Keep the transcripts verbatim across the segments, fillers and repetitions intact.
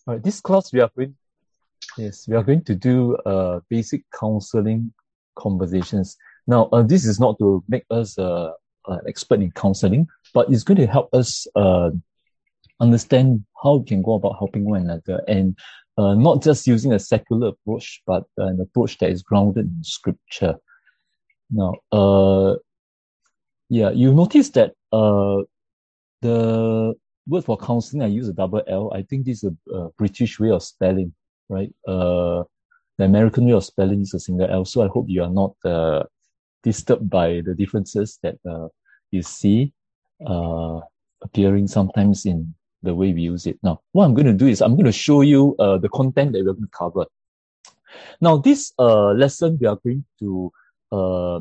All right, this class we are going, yes, we are going to do uh, basic counseling conversations. Now, uh, this is not to make us uh, an expert in counseling, but it's going to help us uh, understand how we can go about helping one another and uh, not just using a secular approach, but an approach that is grounded in scripture. Now, uh, yeah, you notice that uh, the word for counseling, I use a double L. I think this is a, a British way of spelling, right? Uh, the American way of spelling is a single L. So I hope you are not uh, disturbed by the differences that uh, you see uh, appearing sometimes in the way we use it. Now, what I'm going to do is I'm going to show you uh, the content that we're going to cover. Now, this uh, lesson, we are going to uh,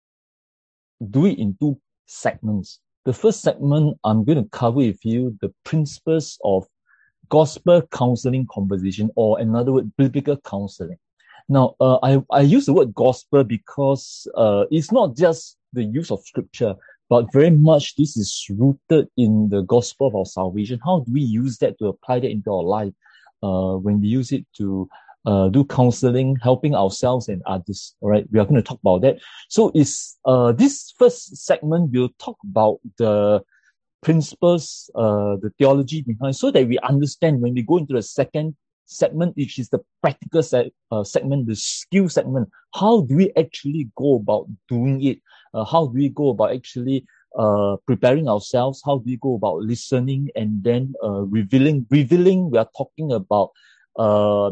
do it in two segments. The first segment, I'm going to cover with you the principles of gospel counseling conversation, or another word, biblical counseling. Now, uh, I, I use the word gospel because uh, it's not just the use of scripture, but very much this is rooted in the gospel of our salvation. How do we use that to apply that into our life uh, when we use it to uh, do counseling, helping ourselves and others? All right, we are going to talk about that. So, is uh, this first segment will talk about the principles, uh, the theology behind, so that we understand when we go into the second segment, which is the practical se- uh, segment, the skill segment. How do we actually go about doing it? Uh, how do we go about actually uh, preparing ourselves? How do we go about listening and then uh, revealing? Revealing, we are talking about uh,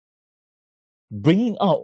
bringing out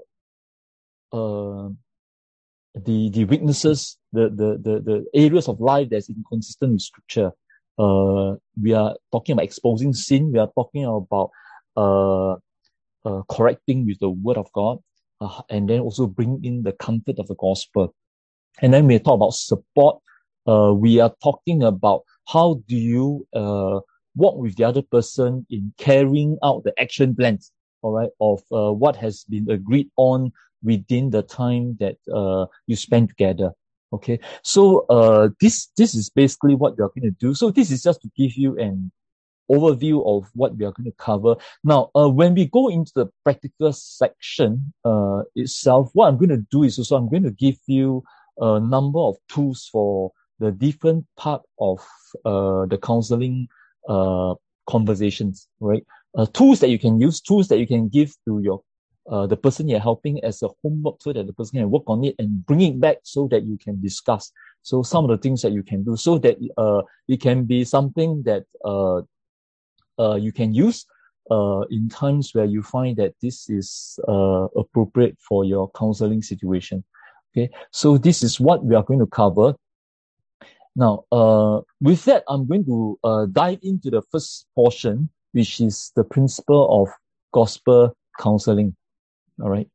uh, the the weaknesses, the, the the the areas of life that's inconsistent with scripture. Uh, we are talking about exposing sin. We are talking about uh, uh, correcting with the word of God, uh, and then also bring in the comfort of the gospel. And then we talk about support. Uh, we are talking about how do you uh, work with the other person in carrying out the action plans, all right, of uh, what has been agreed on within the time that uh, you spend together. Okay, so uh, this this is basically what we are going to do. So this is just to give you an overview of what we are going to cover. Now, uh, when we go into the practical section uh, itself, what I'm going to do is also I'm going to give you a number of tools for the different part of uh, the counseling uh, conversations, right? Uh, tools that you can use, tools that you can give to your uh, the person you're helping as a homework, so that the person can work on it and bring it back so that you can discuss. So some of the things that you can do, so that uh, it can be something that uh, uh, you can use uh, in times where you find that this is uh, appropriate for your counseling situation. Okay, so this is what we are going to cover. Now, uh, with that, I'm going to uh, dive into the first portion, which is the principle of gospel counseling. All right.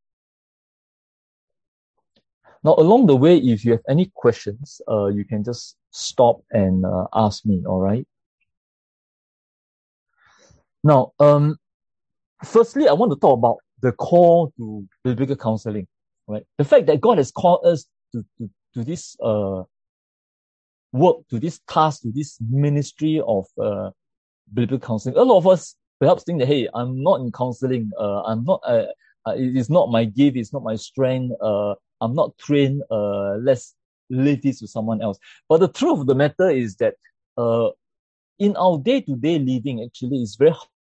Now, along the way, if you have any questions, uh, you can just stop and uh, ask me. All right. Now, um, firstly, I want to talk about the call to biblical counseling, right? The fact that God has called us to, to, to this uh, work, to this task, to this ministry of uh, biblical counseling. A lot of us perhaps think that, hey, I'm not in counseling. Uh, I'm not. Uh, uh, it is not my gift. It's not my strength. Uh, I'm not trained. Uh, let's leave this to someone else. But the truth of the matter is that uh, in our day-to-day living, actually, it's very hard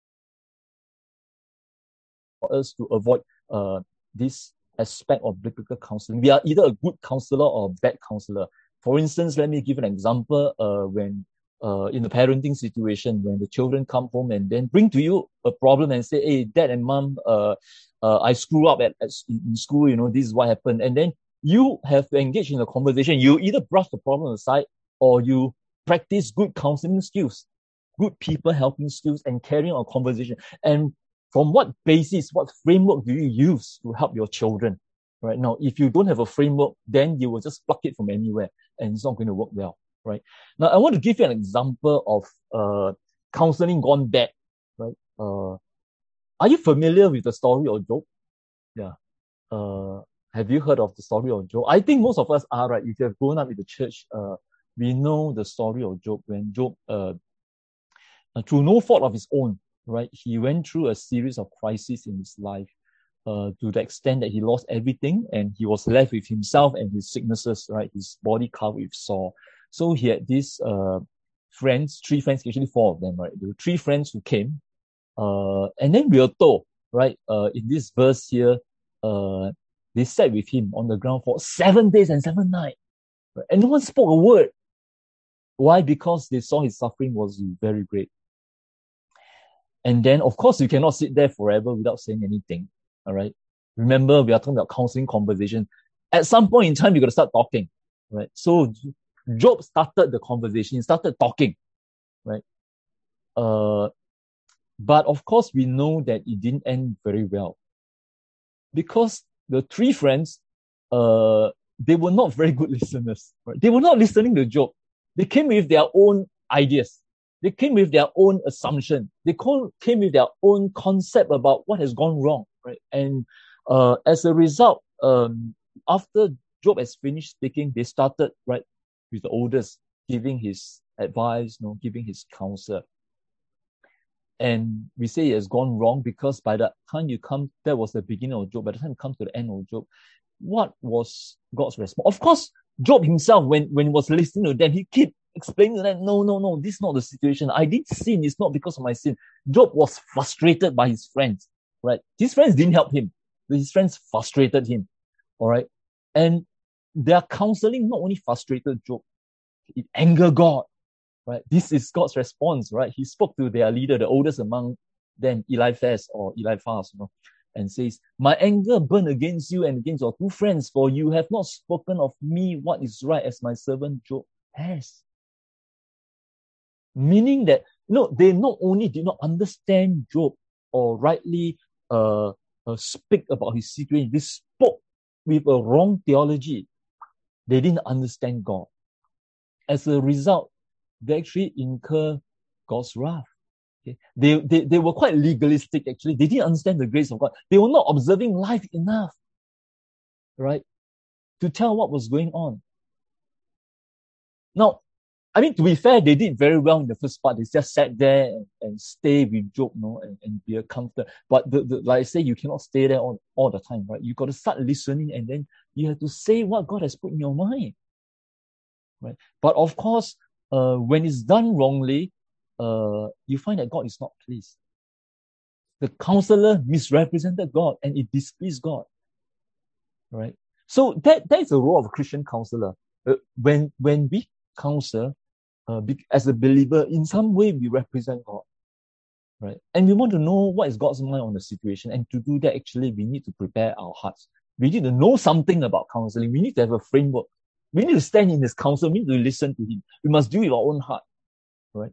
for us to avoid uh, this aspect of biblical counseling. We are either a good counselor or a bad counselor. For instance, let me give an example. Uh, when uh, in the parenting situation, when the children come home and then bring to you a problem and say, "Hey, dad and mom, uh, uh, I screw up at, at in school. You know, this is what happened." And then you have to engage in a conversation. You either brush the problem aside or you practice good counseling skills, good people helping skills, and carrying on a conversation. And from what basis, what framework do you use to help your children? Right now, if you don't have a framework, then you will just pluck it from anywhere, and it's not going to work well. Right now, I want to give you an example of uh, counseling gone bad. Right? Uh, are you familiar with the story of Job? Yeah. Uh, have you heard of the story of Job? I think most of us are, right. If you have grown up in the church, uh, we know the story of Job, when Job, uh, uh, through no fault of his own, right? He went through a series of crises in his life, uh, to the extent that he lost everything and he was left with himself and his sicknesses, right? His body covered with sore. So he had these, uh, friends, three friends, actually four of them, right? There were three friends who came, uh, and then we are told, right, uh, in this verse here, uh, they sat with him on the ground for seven days and seven nights, right? And no one spoke a word. Why? Because they saw his suffering was very great. And then, of course, you cannot sit there forever without saying anything. All right. Remember, we are talking about counseling conversation. At some point in time, you got to start talking, right? So Job started the conversation. He started talking, right? Uh, but of course, we know that it didn't end very well, because the three friends, uh, they were not very good listeners, right? They were not listening to Job. They came with their own ideas. They came with their own assumption. They came with their own concept about what has gone wrong, right? And uh, as a result, um, after Job has finished speaking, they started, right, with the oldest, giving his advice, you know, giving his counsel. And we say it has gone wrong because by the time you come, that was the beginning of Job. By the time you come to the end of Job, what was God's response? Of course, Job himself, when, when he was listening to them, he kept explaining to them, no, no, no, this is not the situation. I did sin. It's not because of my sin. Job was frustrated by his friends, right? His friends didn't help him. His friends frustrated him, all right? And their counseling not only frustrated Job, it angered God, right? This is God's response, right? He spoke to their leader, the oldest among them, Eliphaz or Eliphaz, you know, and says, my anger burned against you and against your two friends, for you have not spoken of me what is right as my servant Job has. Meaning that, you know, they not only did not understand Job or rightly uh, uh, speak about his situation, they spoke with a wrong theology. They didn't understand God. As a result, they actually incur God's wrath. Okay? They, they, they were quite legalistic, actually. They didn't understand the grace of God. They were not observing life enough, right, to tell what was going on. Now, I mean, to be fair, they did very well in the first part. They just sat there and, and stay with Job, you know, and, and be a comfort. But the, the, like I say, you cannot stay there all, all the time, right? You got to start listening, and then you have to say what God has put in your mind, right? But of course, uh, when it's done wrongly, uh, you find that God is not pleased. The counselor misrepresented God, and it displeased God, right? So that that is the role of a Christian counselor. Uh, when when we counsel, uh, be, as a believer, in some way we represent God, right? And we want to know what is God's mind on the situation. And to do that, actually, we need to prepare our hearts. We need to know something about counseling. We need to have a framework. We need to stand in his counsel. We need to listen to him. We must do it with our own heart, right?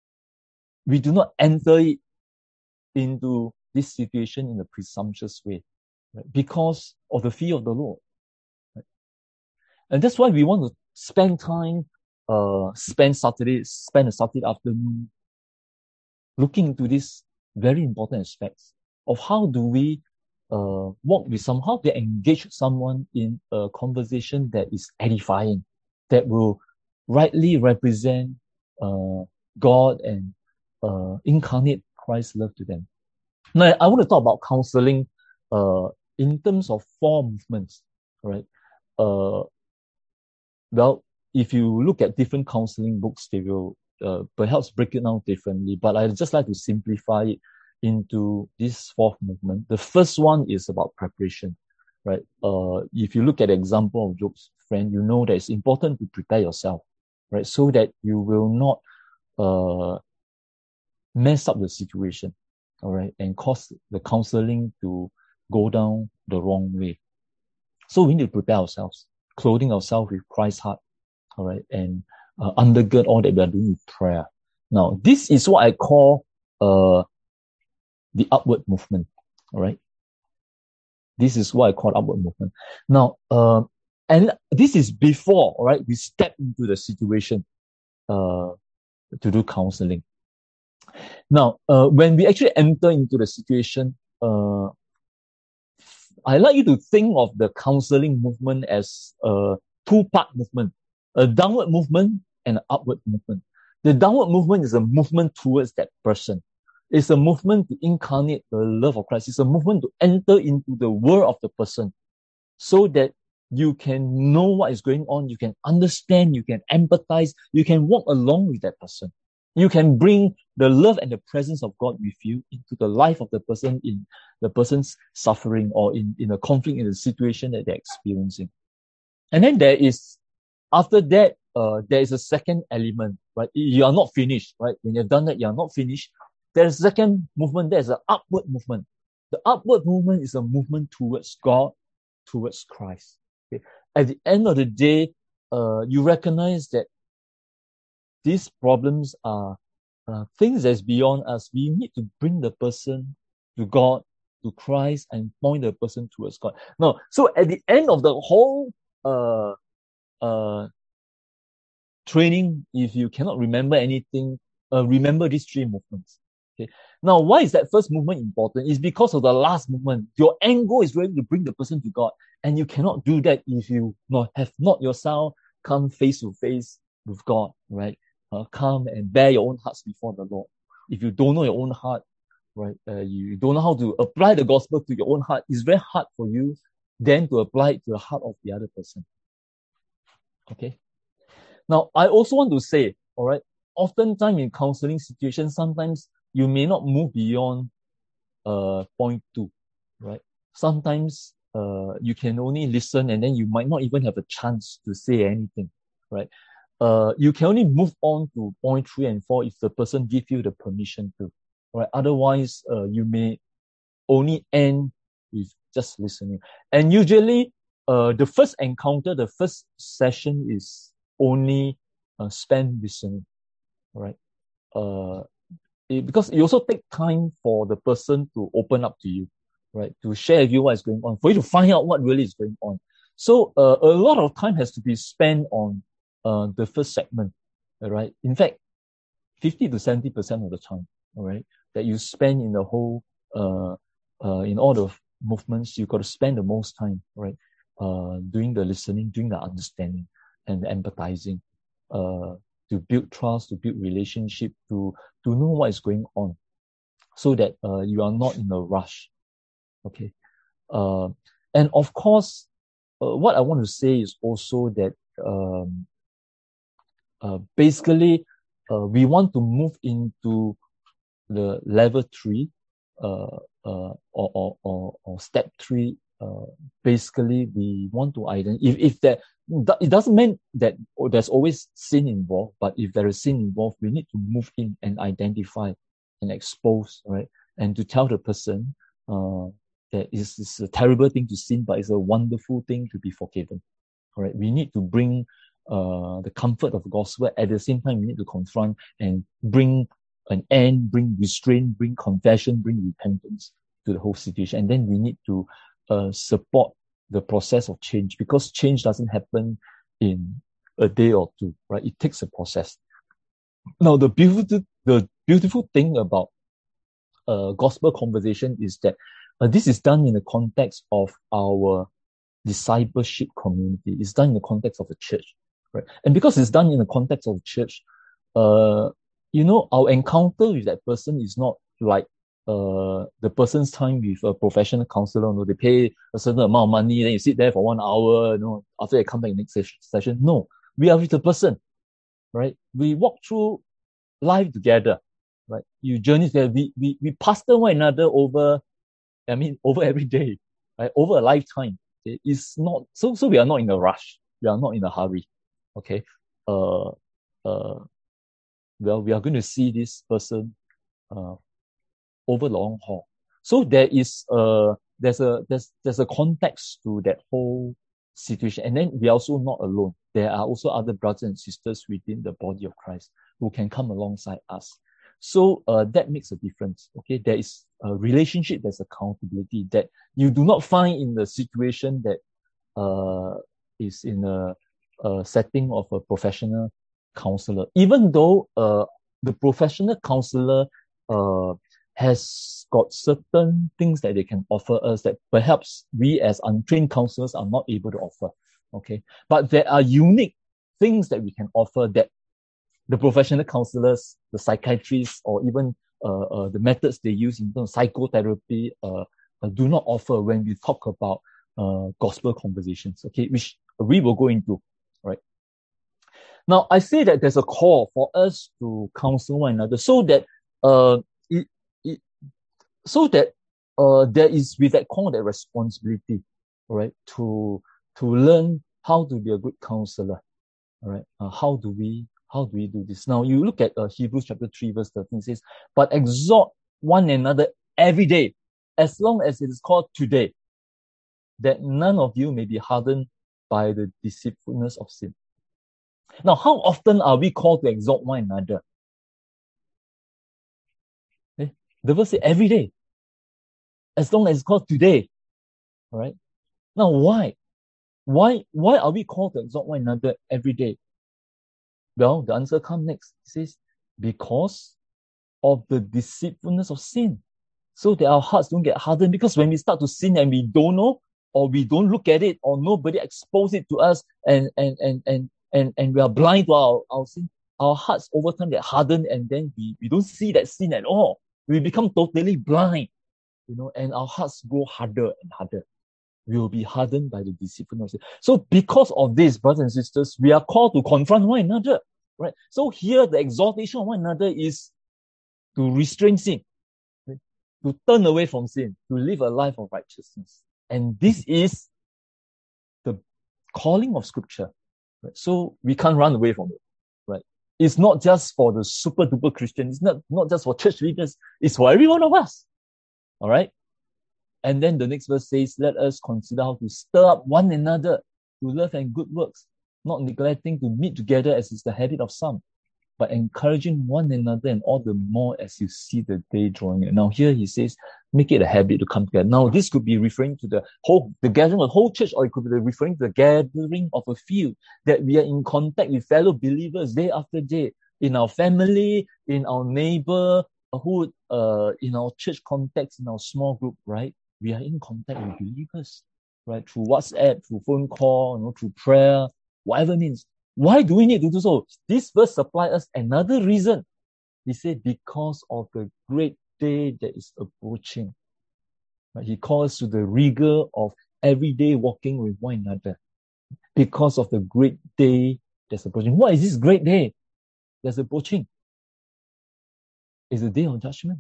We do not enter it into this situation in a presumptuous way, right? Because of the fear of the Lord, right? And that's why we want to spend time, uh, spend Saturday, spend a Saturday afternoon looking into these very important aspects of how do we uh, walk with someone, how to engage someone in a conversation that is edifying, that will rightly represent uh, God and uh, incarnate Christ's love to them. Now, I want to talk about counseling uh, in terms of four movements, right? Uh, well, if you look at different counseling books, they will uh, perhaps break it down differently, but I'd just like to simplify it into this fourth movement. The first one is about preparation, right? Uh, if you look at the example of Job's friend, you know that it's important to prepare yourself, right? So that you will not uh, mess up the situation, all right, and cause the counseling to go down the wrong way. So we need to prepare ourselves, clothing ourselves with Christ's heart, all right, and uh, undergird all that we are doing with prayer. Now, this is what I call uh, the upward movement, all right? This is what I call upward movement. Now, uh, and this is before, all right, we step into the situation uh, to do counseling. Now, uh, when we actually enter into the situation, uh, I like you to think of the counseling movement as a two-part movement, a downward movement and an upward movement. The downward movement is a movement towards that person. It's a movement to incarnate the love of Christ. It's a movement to enter into the world of the person so that you can know what is going on. You can understand, you can empathize, you can walk along with that person. You can bring the love and the presence of God with you into the life of the person in the person's suffering or in, in a conflict, in a situation that they're experiencing. And then there is, after that, uh, there is a second element, right? You are not finished, right? When you've done that, you are not finished. There's a second movement. There's an upward movement. The upward movement is a movement towards God, towards Christ. Okay? At the end of the day, uh, you recognize that these problems are uh, things that's beyond us. We need to bring the person to God, to Christ, and point the person towards God. Now, so at the end of the whole uh, uh, training, if you cannot remember anything, uh, remember these three movements. Okay. Now, why is that first movement important? It's because of the last movement. Your end goal is really to bring the person to God, and you cannot do that if you not have not yourself come face to face with God, right? Uh, come and bear your own hearts before the Lord. If you don't know your own heart, right, uh, you don't know how to apply the gospel to your own heart, it's very hard for you then to apply it to the heart of the other person. Okay. Now, I also want to say, all right, oftentimes in counseling situations, sometimes you may not move beyond uh, point two, right? Sometimes uh, you can only listen and then you might not even have a chance to say anything, right? Uh, you can only move on to point three and four if the person gives you the permission to, right? Otherwise, uh, you may only end with just listening. And usually, uh, the first encounter, the first session is only uh, spent listening, right? Uh, it, because it also takes time for the person to open up to you, right? To share with you what is going on, for you to find out what really is going on. So uh, a lot of time has to be spent on uh, the first segment, right? In fact, fifty to seventy percent of the time, all right, that you spend in the whole, uh, uh, in all the movements, you got to spend the most time, right? Uh, doing the listening, doing the understanding and the empathizing, uh, to build trust, to build relationship, to, to know what is going on so that, uh, you are not in a rush. Okay. Uh, and of course, uh, what I want to say is also that, um, uh, basically, uh, we want to move into the level three, uh, uh, or, or, or, or step three. Uh, basically, we want to identify, if, if that, it doesn't mean that oh, there's always sin involved, but if there is sin involved, we need to move in and identify and expose, right? And to tell the person, uh, that it's, it's a terrible thing to sin, but it's a wonderful thing to be forgiven. All right. We need to bring, uh, the comfort of the gospel. At the same time, we need to confront and bring an end, bring restraint, bring confession, bring repentance to the whole situation. And then we need to, uh, support the process of change, because change doesn't happen in a day or two, right? It takes a process. Now, the beautiful, the beautiful thing about uh, gospel conversation is that uh, this is done in the context of our discipleship community. It's done in the context of the church, right? And because it's done in the context of the church, uh, you know, our encounter with that person is not like Uh, the person's time with a professional counselor. You know, they pay a certain amount of money, then you sit there for one hour, you know, after they come back next session. No, we are with the person, right? We walk through life together, right? You journey together. We, we, we pastor one another over, I mean, over every day, right? Over a lifetime. Okay? It's not, so, so we are not in a rush. We are not in a hurry. Okay. Uh, uh, well, we are going to see this person, uh, over the long haul. So there is a, there's a, there's, there's a context to that whole situation. And then we are also not alone. There are also other brothers and sisters within the body of Christ who can come alongside us. So, uh, that makes a difference. Okay. There is a relationship, there's accountability that you do not find in the situation that, uh, is in a, a setting of a professional counselor. Even though, uh, the professional counselor, uh, has got certain things that they can offer us that perhaps we as untrained counselors are not able to offer. Okay. But there are unique things that we can offer that the professional counselors, the psychiatrists, or even uh, uh, the methods they use in terms of psychotherapy uh, uh, do not offer when we talk about uh, gospel conversations, okay, which we will go into, right? Now, I say that there's a call for us to counsel one another so that uh, it, it, so that uh, there is with that call that responsibility, right, to to learn how to be a good counselor, all right? Uh, how do we how do we do this? Now, you look at uh, Hebrews chapter three, verse thirteen, it says, "But exhort one another every day, as long as it is called today, that none of you may be hardened by the deceitfulness of sin." Now, how often are we called to exhort one another? Eh? The verse says every day, as long as it's called today. All right. Now, why? Why? Why are we called to exhort one another every day? Well, the answer comes next. It says, because of the deceitfulness of sin, so that our hearts don't get hardened. Because when we start to sin and we don't know, or we don't look at it, or nobody exposes it to us, and and and and and and we are blind to our, our sin, our hearts over time get hardened, and then we, we don't see that sin at all. We become totally blind, you know, and our hearts grow harder and harder. We will be hardened by the deceitfulness of sin. So because of this, brothers and sisters, we are called to confront one another, right? So here the exhortation of one another is to restrain sin, right? To turn away from sin, to live a life of righteousness. And this is the calling of Scripture. Right? So we can't run away from it, right? It's not just for the super duper Christians. It's not, not just for church leaders. It's for every one of us. All right. And then the next verse says, "Let us consider how to stir up one another to love and good works, not neglecting to meet together as is the habit of some, but encouraging one another, and all the more as you see the day drawing near." Now here he says, make it a habit to come together. Now this could be referring to the whole, the gathering of the whole church, or it could be referring to the gathering of a few, that we are in contact with fellow believers day after day, in our family, in our neighborhood, uh, in our church context, in our small group, right? We are in contact with believers, right? Through WhatsApp, through phone call, you know, through prayer, whatever it means. Why do we need to do so? This verse supplies us another reason. He said, because of the great day that is approaching. Right? He calls to the rigor of everyday walking with one another. Because of the great day that's approaching. What is this great day that's approaching? It's the day of judgment.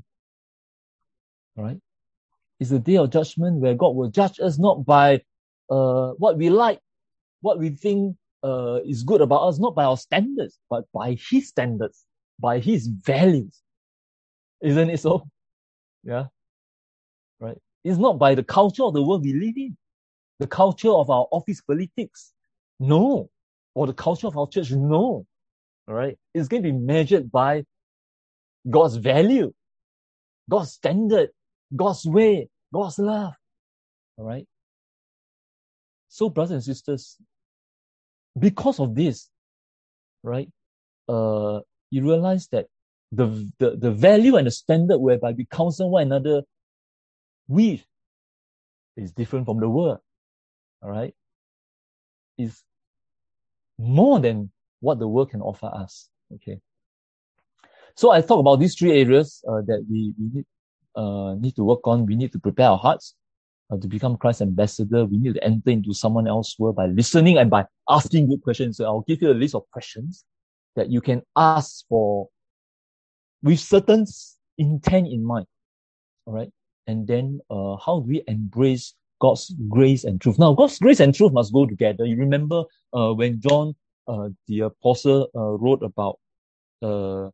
All right? It's the day of judgment where God will judge us not by uh, what we like, what we think uh, is good about us, not by our standards, but by His standards, by His values. Isn't it so? Yeah. Right. It's not by the culture of the world we live in, the culture of our office politics. No. Or the culture of our church. No. All right. It's going to be measured by God's value, God's standard, God's way, God's love. All right. So, brothers and sisters, because of this, right, uh, you realize that the, the, the value and the standard whereby we counsel one another with is different from the world. All right. Is more than what the world can offer us. Okay. So I talk about these three areas uh, that we, we need, uh, need to work on. We need to prepare our hearts uh, to become Christ's ambassador. We need to enter into someone else's world by listening and by asking good questions. So I'll give you a list of questions that you can ask for with certain intent in mind. All right. And then uh, how do we embrace God's grace and truth? Now, God's grace and truth must go together. You remember uh, when John, uh, the apostle, uh, wrote about uh,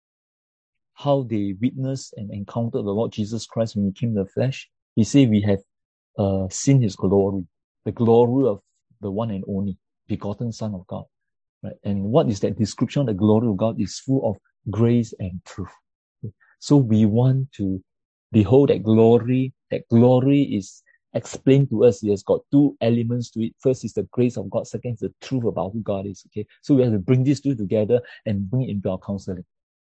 how they witnessed and encountered the Lord Jesus Christ when He came in the flesh. He said, we have uh, seen His glory, the glory of the one and only begotten Son of God. Right? And what is that description of the glory of God? Is full of grace and truth. So we want to behold that glory. That glory is explained to us. It has got two elements to it. First is the grace of God. Second is the truth about who God is. Okay, so we have to bring these two together and bring it into our counseling.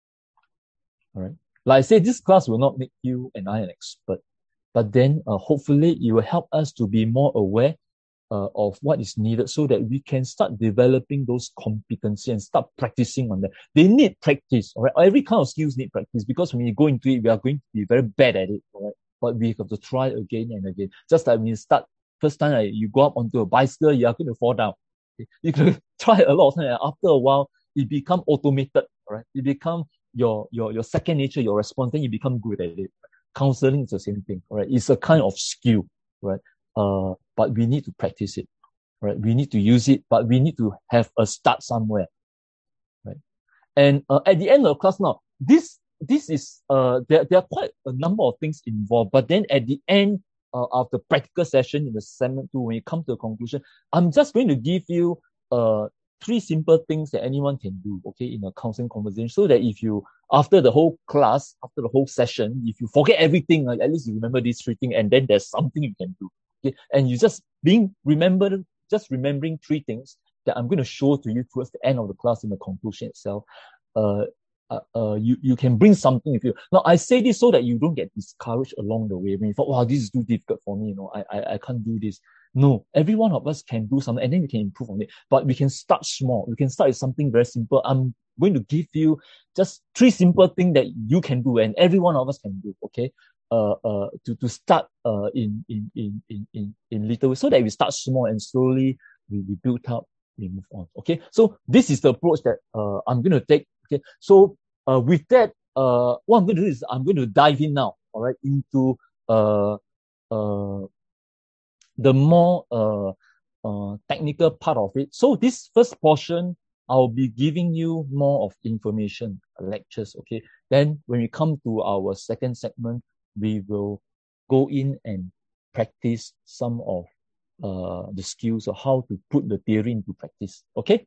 All right. Like I said, this class will not make you and I an expert, but then uh, hopefully it will help us to be more aware uh, of what is needed so that we can start developing those competency and start practicing on that. They need practice, all right? Every kind of skills need practice because when you go into it, we are going to be very bad at it, all right? But we have to try again and again. Just like when you start, first time like, you go up onto a bicycle, you are going to fall down. Okay? You can try a lot of times. After a while, it become automated, all right? It become your, your, your second nature, your response, then you become good at it. Counseling is the same thing, all right? It's a kind of skill, right? Uh, but we need to practice it, right? We need to use it, but we need to have a start somewhere, right? And uh, at the end of the class now, this this is uh there there are quite a number of things involved, but then at the end uh, of the practical session in the segment two, when you come to a conclusion, I'm just going to give you uh three simple things that anyone can do, okay, in a counseling conversation, so that if you after the whole class, after the whole session, if you forget everything, uh, at least you remember these three things, and then there's something you can do. Okay, and you just being remembered, just remembering three things that I'm going to show to you towards the end of the class in the conclusion itself. Uh, uh, uh, you you can bring something with you. Now I say this so that you don't get discouraged along the way. When you thought, wow, this is too difficult for me, you know, I I I can't do this. No, every one of us can do something, and then we can improve on it. But we can start small. We can start with something very simple. I'm going to give you just three simple things that you can do, and every one of us can do. Okay. Uh, uh, to, to start, uh, in, in, in, in, in, in little ways, so that we start small and slowly we, we build up, we move on. Okay. So this is the approach that, uh, I'm going to take. Okay. So, uh, with that, uh, what I'm going to do is I'm going to dive in now, all right, into, uh, uh, the more, uh, uh, technical part of it. So this first portion, I'll be giving you more of information, lectures. Okay. Then when we come to our second segment, we will go in and practice some of uh, the skills of how to put the theory into practice. Okay?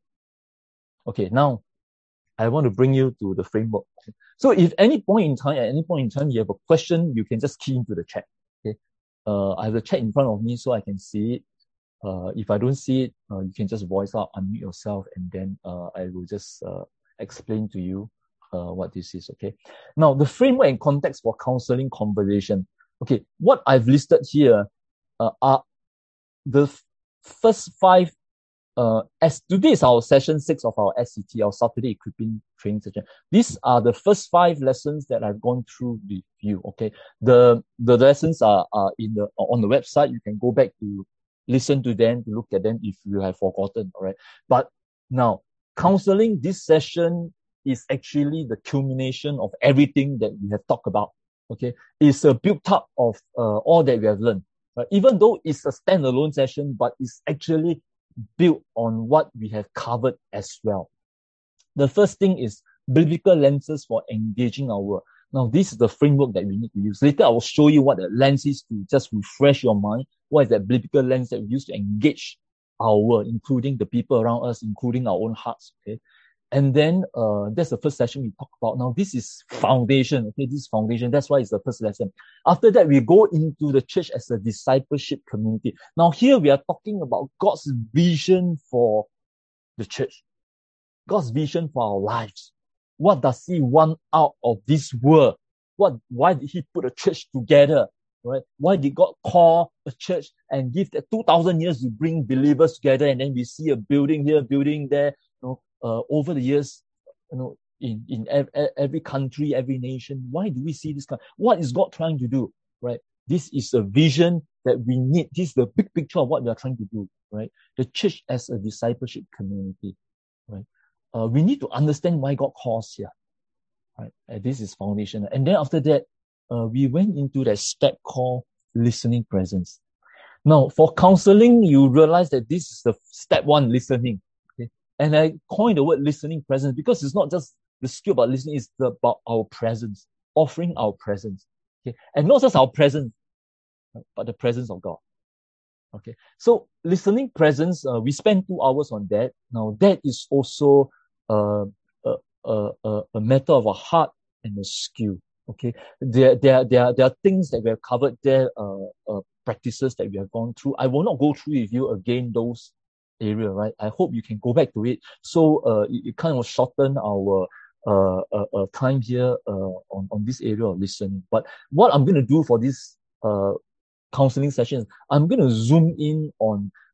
Okay, now I want to bring you to the framework. So if any point in time, at any point in time, you have a question, you can just key into the chat. Okay? Uh, I have the chat in front of me so I can see it. Uh, if I don't see it, uh, you can just voice out, unmute yourself, and then uh, I will just uh, explain to you Uh, what this is, okay? Now, the framework and context for counseling conversation. Okay, what I've listed here uh, are the f- first five, uh, as today is our session six of our S C T, our Saturday Equipping Training Session. These are the first five lessons that I've gone through with you, okay? The, the lessons are, are in the, on the website. You can go back to listen to them, to look at them if you have forgotten, all right? But now, counseling, this session is actually the culmination of everything that we have talked about. Okay, it's a built up of uh, all that we have learned. Right? Even though it's a standalone session, but it's actually built on what we have covered as well. The first thing is biblical lenses for engaging our work. Now, this is the framework that we need to use. Later, I will show you what the lens is to just refresh your mind. What is that biblical lens that we use to engage our world, including the people around us, including our own hearts. Okay. And then, uh, that's the first session we talk about. Now, this is foundation. Okay. This is foundation. That's why it's the first lesson. After that, we go into the church as a discipleship community. Now, here we are talking about God's vision for the church. God's vision for our lives. What does he want out of this world? What, why did he put a church together? Right? Why did God call a church and give that two thousand years to bring believers together? And then we see a building here, building there, you know, uh, over the years, you know, in, in ev- every country, every nation. Why do we see this kind? What is God trying to do? Right? This is a vision that we need. This is the big picture of what we are trying to do. Right? The church as a discipleship community. Right? Uh, we need to understand why God calls here. Right? And this is foundational. And then after that, uh, we went into that step called listening presence. Now, for counseling, you realize that this is the step one, listening. Okay? And I coined the word listening presence because it's not just the skill about listening, it's about our presence, offering our presence. Okay? And not just our presence, right, but the presence of God. Okay. So listening presence, uh, we spent two hours on that. Now, that is also uh, a, a, a, a matter of a heart and a skill. Okay. There, there, there, there are things that we have covered there, uh, uh, practices that we have gone through. I will not go through with you again those areas, right? I hope you can go back to it. So, uh, it, it kind of shorten our, uh, uh, uh, time here, uh, on, on this area of listening. But what I'm going to do for this, uh, counseling sessions, I'm going to zoom in on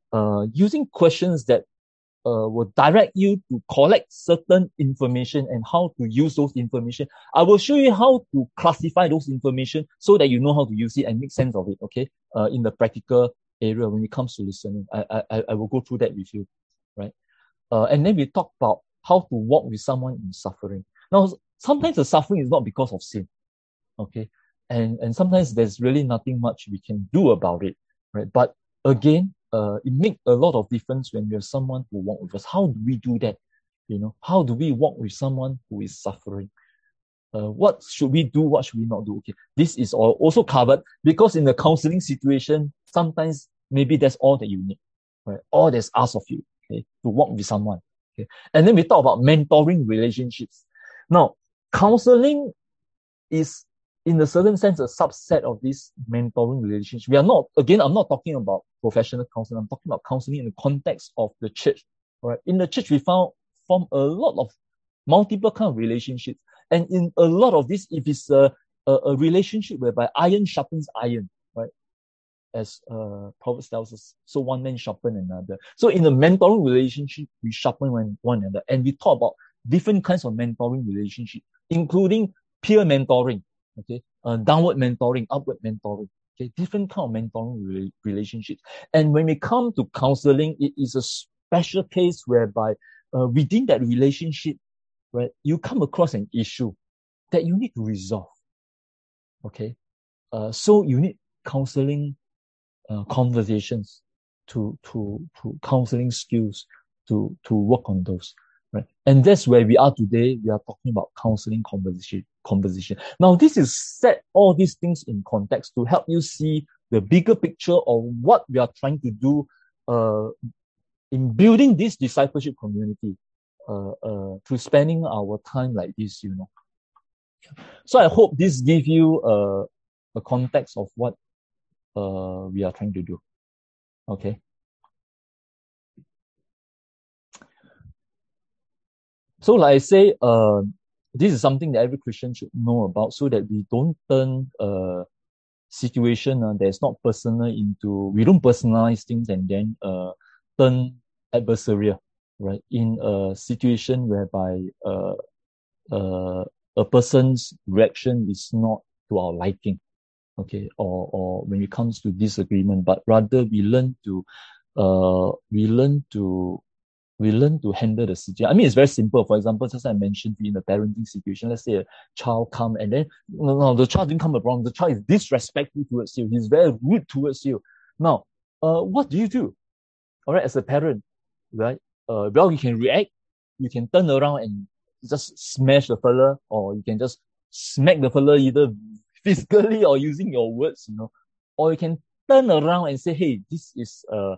uh, using questions that uh, will direct you to collect certain information and how to use those information. I will show you how to classify those information so that you know how to use it and make sense of it, okay? Uh, in the practical area when it comes to listening. I, I, I will go through that with you, right? Uh, and then we talk about how to walk with someone in suffering. Now, sometimes the suffering is not because of sin, okay? And, and sometimes there's really nothing much we can do about it, right? But again, uh, it makes a lot of difference when we have someone who walk with us. How do we do that? You know, how do we walk with someone who is suffering? Uh, what should we do? What should we not do? Okay, this is all also covered because in the counseling situation, sometimes maybe that's all that you need, right? All that's asked of you, okay, to walk with someone. Okay, and then we talk about mentoring relationships. Now, counseling is, in a certain sense, a subset of this mentoring relationship. We are not, again, I'm not talking about professional counseling. I'm talking about counseling in the context of the church. All right. In the church, we found form a lot of multiple kind of relationships. And in a lot of this, if it's a, a, a relationship whereby iron sharpens iron, right? As uh, Proverbs tells us, so one man sharpen another. So in a mentoring relationship, we sharpen one, one another. And we talk about different kinds of mentoring relationship, including peer mentoring. Okay, uh, downward mentoring, upward mentoring, okay, different kind of mentoring re- relationships. And when we come to counseling, it is a special case whereby uh, within that relationship, right, you come across an issue that you need to resolve. Okay, uh, so you need counseling uh, conversations to to to counseling skills to to work on those. Right. And that's where we are today. We are talking about counseling conversation. conversation. Now, this is set all these things in context to help you see the bigger picture of what we are trying to do uh, in building this discipleship community uh, uh, through spending our time like this, you know. So I hope this gives you uh, a context of what uh, we are trying to do. Okay. So like I say, uh, this is something that every Christian should know about so that we don't turn a situation uh, that's not personal into, we don't personalize things and then uh, turn adversarial, right? In a situation whereby uh, uh, a person's reaction is not to our liking, okay? Or, or when it comes to disagreement, but rather we learn to, uh, we learn to we learn to handle the situation. I mean, it's very simple. For example, just as I mentioned in the parenting situation, let's say a child come and then, no, no, the child didn't come wrong. The child is disrespectful towards you. He's very rude towards you. Now, uh, what do you do? All right, as a parent, right? Uh, well, you can react. You can turn around and just smash the fella, or you can just smack the fella either physically or using your words, you know. Or you can turn around and say, hey, this is a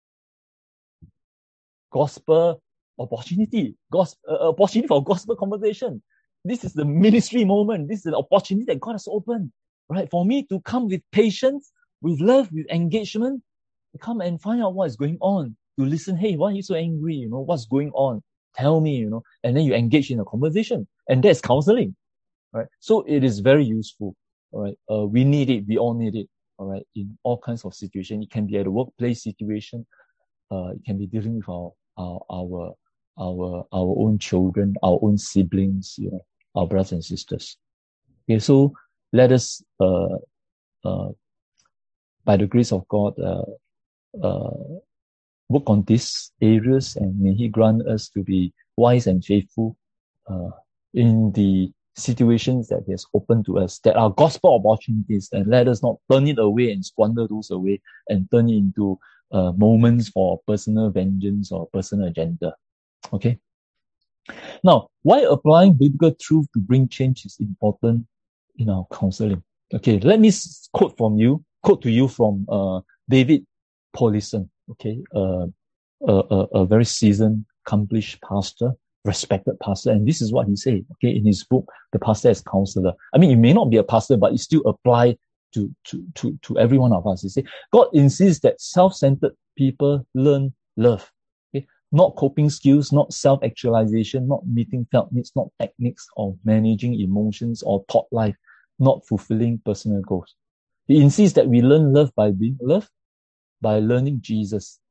gospel opportunity, gospel, uh, opportunity for gospel conversation. This is the ministry moment. This is an opportunity that God has opened, right? For me to come with patience, with love, with engagement, to come and find out what is going on, to listen, hey, why are you so angry? You know, what's going on? Tell me, you know, and then you engage in a conversation. And that's counseling, right? So it is very useful, all right? Uh, we need it. We all need it, all right? In all kinds of situations. It can be at a workplace situation. Uh, it can be dealing with our our our our our own children, our own siblings, you know, our brothers and sisters. Okay, so let us, uh, uh, by the grace of God, uh, uh, work on these areas, and may He grant us to be wise and faithful uh, in the situations that He has opened to us, that are gospel opportunities, and let us not turn it away and squander those away and turn it into uh, moments for personal vengeance or personal agenda. Okay. Now, why applying biblical truth to bring change is important in our counseling. Okay, let me quote from you, quote to you from uh, David Paulison. Okay, uh, a, a, a very seasoned, accomplished pastor, respected pastor, and this is what he said. Okay, in his book, The Pastor as Counselor. I mean, it may not be a pastor, but it still applies to to to to every one of us. He said, God insists that self-centered people learn love. Okay, not coping skills, not self-actualization, not meeting felt needs, not techniques of managing emotions or thought life, not fulfilling personal goals. He insists that we learn love by being loved, by learning Jesus,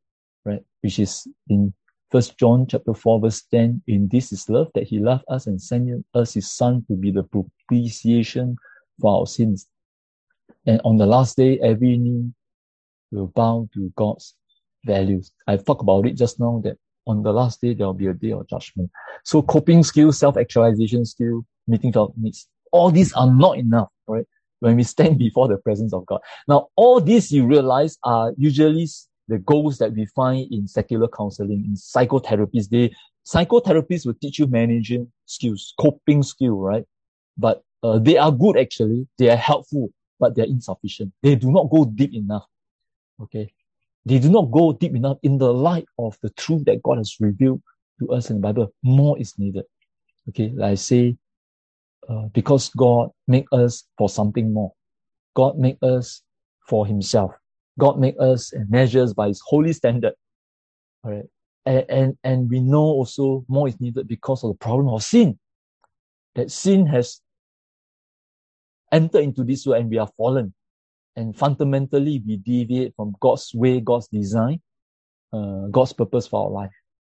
right? Which is in First John chapter four, verse ten. In this is love, that he loved us and sent us his son to be the propitiation for our sins. And on the last day, every knee will bow to God's values. I talked about it just now that on the last day, there will be a day of judgment. So coping skills, self-actualization skill, meeting our needs, all these are not enough, right? When we stand before the presence of God. Now, all these you realize are usually the goals that we find in secular counseling, in psychotherapies. They, psychotherapists will teach you managing skills, coping skill, right? But uh, they are good actually. They are helpful, but they are insufficient. They do not go deep enough. Okay. They do not go deep enough in the light of the truth that God has revealed to us in the Bible. More is needed. Okay. Like I say, uh, because God made us for something more. God made us for himself. God made us and measures by his holy standard. All right. And, and, and we know also more is needed because of the problem of sin. That sin has entered into this world and we are fallen. And fundamentally, we deviate from God's way, God's design, uh, God's purpose for our life.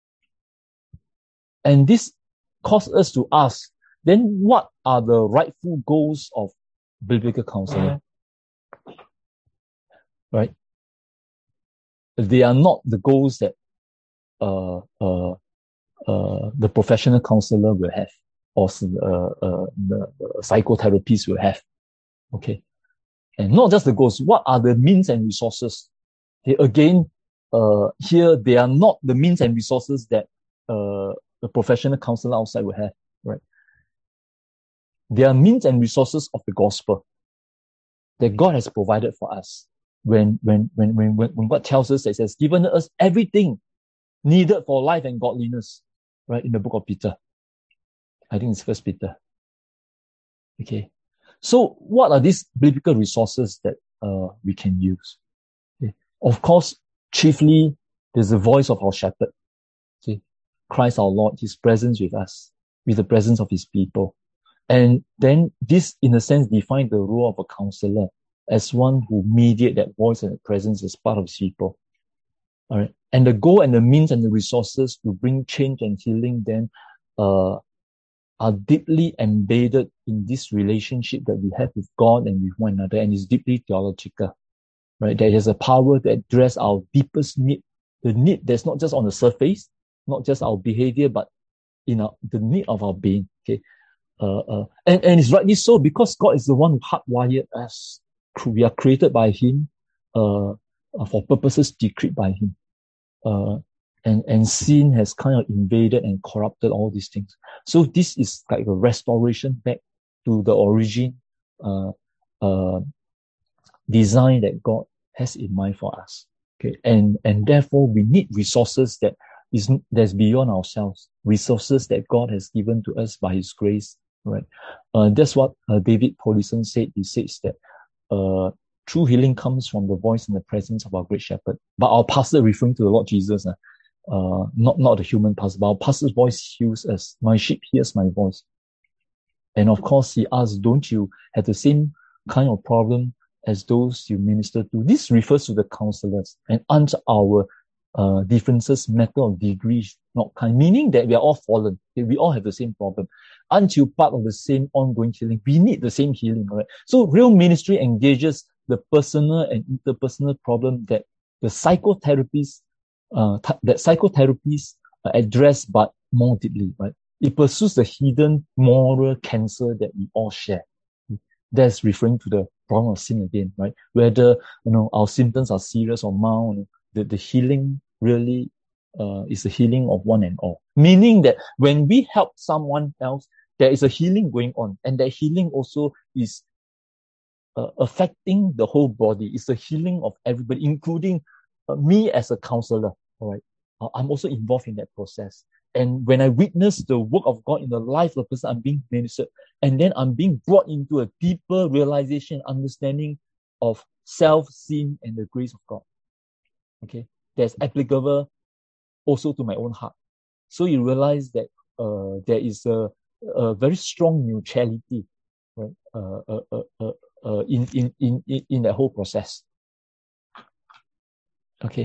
And this causes us to ask, then what are the rightful goals of biblical counseling? Right? They are not the goals that uh, uh, uh, the professional counselor will have, or uh, uh, the, the psychotherapist will have. Okay. And not just the goals, what are the means and resources? They, again, uh, here, they are not the means and resources that uh, the professional counselor outside will have, right? They are means and resources of the gospel that God has provided for us. When, when, when, when, when God tells us that he has given us everything needed for life and godliness, right? In the book of Peter. I think it's First Peter. Okay. So what are these biblical resources that uh, we can use? Okay. Of course, chiefly, there's the voice of our shepherd. Okay. Christ our Lord, his presence with us, with the presence of his people. And then this, in a sense, defines the role of a counselor as one who mediates that voice and presence as part of his people. All right. And the goal and the means and the resources to bring change and healing then uh, are deeply embedded in this relationship that we have with God and with one another, and is deeply theological, right? There is a power to address our deepest need, the need that's not just on the surface, not just our behavior, but in our, the need of our being, okay? Uh, uh, and, and it's rightly so, because God is the one who hardwired us. We are created by him, uh, for purposes decreed by him. Uh, And, and sin has kind of invaded and corrupted all these things. So this is like a restoration back to the origin, uh, uh, design that God has in mind for us. Okay. And, and therefore we need resources that is, that's beyond ourselves. Resources that God has given to us by his grace. Right. Uh, that's what uh, David Paulison said. He says that, uh, true healing comes from the voice and the presence of our great shepherd. But our pastor referring to the Lord Jesus, uh, Uh, not, not the human pastor, but our pastor's voice heals us. My sheep hears my voice. And of course, he asks, don't you have the same kind of problem as those you minister to? This refers to the counselors. And aren't our uh, differences matter of degrees, not kind? Meaning that we are all fallen. Okay? We all have the same problem. Aren't you part of the same ongoing healing? We need the same healing, right? So real ministry engages the personal and interpersonal problem that the psychotherapists Uh, th- that psychotherapies uh, address, but more deeply, right? It pursues the hidden moral cancer that we all share. That's referring to the problem of sin again, right? Whether, you know, our symptoms are serious or mild, the, the healing really uh, is the healing of one and all. Meaning that when we help someone else, there is a healing going on, and that healing also is uh, affecting the whole body. It's the healing of everybody, including uh, me as a counselor. All right, uh, I'm also involved in that process. And when I witness the work of God in the life of the person, I'm being ministered, and then I'm being brought into a deeper realization, understanding of self, sin, and the grace of God. Okay, that's applicable also to my own heart. So you realize that uh, there is a, a very strong neutrality, right? Uh, uh, uh, uh, uh, in in in in that whole process. Okay.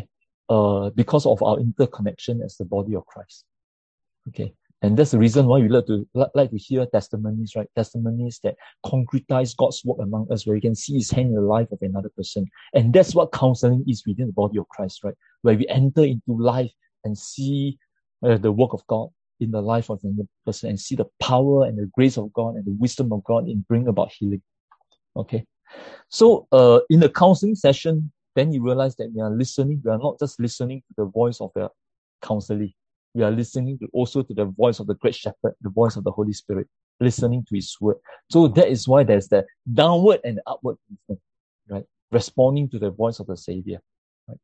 uh, because of our interconnection as the body of Christ. Okay. And that's the reason why we like to, like to hear testimonies, right? Testimonies that concretize God's work among us, where you can see his hand in the life of another person. And that's what counseling is within the body of Christ, right? Where we enter into life and see uh, the work of God in the life of another person and see the power and the grace of God and the wisdom of God in bringing about healing. Okay. So, uh, in the counseling session, then you realize that we are listening. We are not just listening to the voice of the counselee. We are listening to also to the voice of the great shepherd, the voice of the Holy Spirit, listening to his word. So that is why there's the downward and the upward movement, right? Responding to the voice of the Savior, right?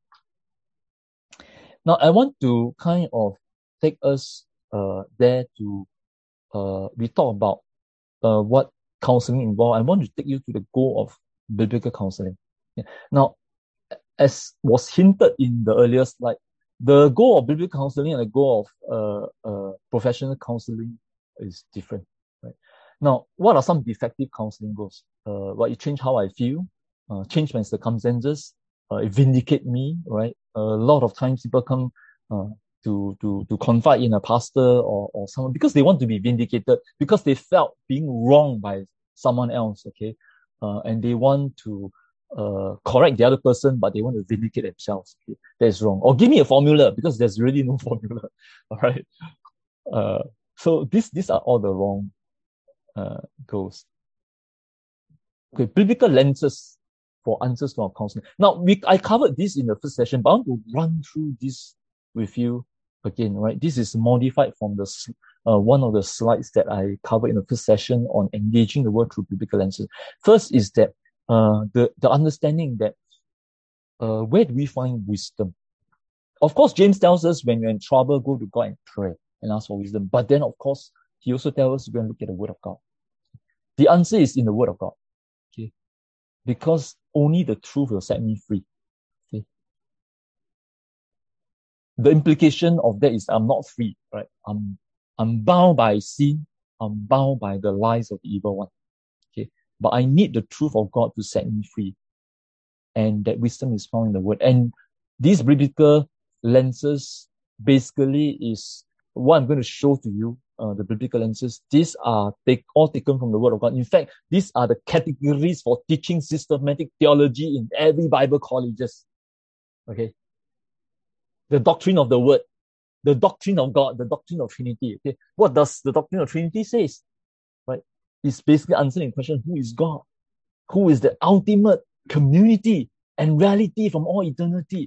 Now, I want to kind of take us uh, there to, uh, we talk about uh, what counseling involves. I want to take you to the goal of biblical counseling. Yeah. Now, as was hinted in the earlier slide, the goal of biblical counseling and the goal of uh, uh, professional counseling is different, right? Now, what are some effective counseling goals? Uh, well, it change how I feel, uh, change my circumstances, uh, it vindicate me, right? A lot of times people come uh, to to to confide in a pastor or or someone because they want to be vindicated, because they felt being wronged by someone else, okay, uh, and they want to Uh, correct the other person, but they want to vindicate themselves. Okay? That is wrong. Or give me a formula, because there's really no formula. All right. Uh, so this, these are all the wrong uh, goals. Okay, biblical lenses for answers to our counseling. Now, we I covered this in the first session, but I want to run through this with you again. Right, this is modified from the uh, one of the slides that I covered in the first session on engaging the world through biblical lenses. First is that. Uh, the, the understanding that uh, where do we find wisdom? Of course, James tells us when you're in trouble, go to God and pray and ask for wisdom. But then, of course, he also tells us to go and look at the Word of God. The answer is in the Word of God. Okay, because only the truth will set me free. Okay, the implication of that is I'm not free, right? I'm I'm bound by sin. I'm bound by the lies of the evil one. Okay. But I need the truth of God to set me free. And that wisdom is found in the Word. And these biblical lenses basically is what I'm going to show to you, uh, the biblical lenses. These are take, all taken from the Word of God. In fact, these are the categories for teaching systematic theology in every Bible colleges. Okay. The doctrine of the Word, the doctrine of God, the doctrine of Trinity. Okay. What does the doctrine of Trinity say? Right? It's basically answering the question, who is God? Who is the ultimate community and reality from all eternity?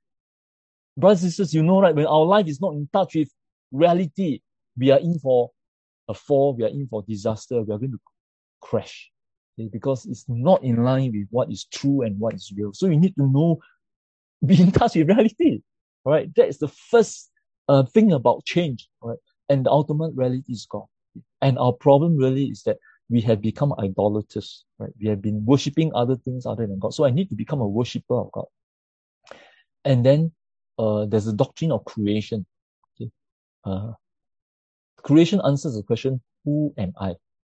Brothers and sisters, you know, right? When our life is not in touch with reality, we are in for a fall, we are in for disaster, we are going to crash. Okay? Because it's not in line with what is true and what is real. So we need to know, be in touch with reality. All right? That is the first uh, thing about change. All right? And the ultimate reality is God. And our problem really is that we have become idolaters, right? We have been worshipping other things other than God. So I need to become a worshipper of God. And then uh, there's the doctrine of creation. Okay? Uh, creation answers the question, who am I?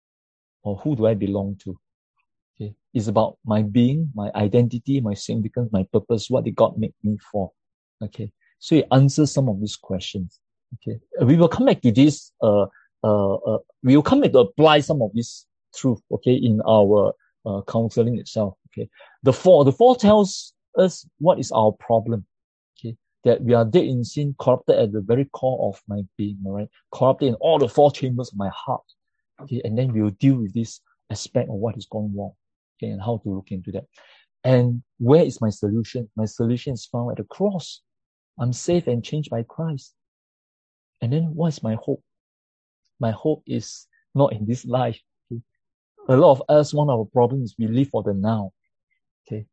Or who do I belong to? Okay? It's about my being, my identity, my significance, my purpose, what did God make me for? Okay. So it answers some of these questions. Okay. We will come back to this uh Uh, uh, we will come back to apply some of this truth, okay, in our uh, counseling itself, okay. The four, the four tells us what is our problem, okay, that we are dead in sin, corrupted at the very core of my being, all right, corrupted in all the four chambers of my heart, okay, and then we will deal with this aspect of what is going wrong, okay, and how to look into that. And where is my solution? My solution is found at the cross. I'm saved and changed by Christ. And then what is my hope? My hope is not in this life. Okay? A lot of us, one of our problems is we live for the now. Okay.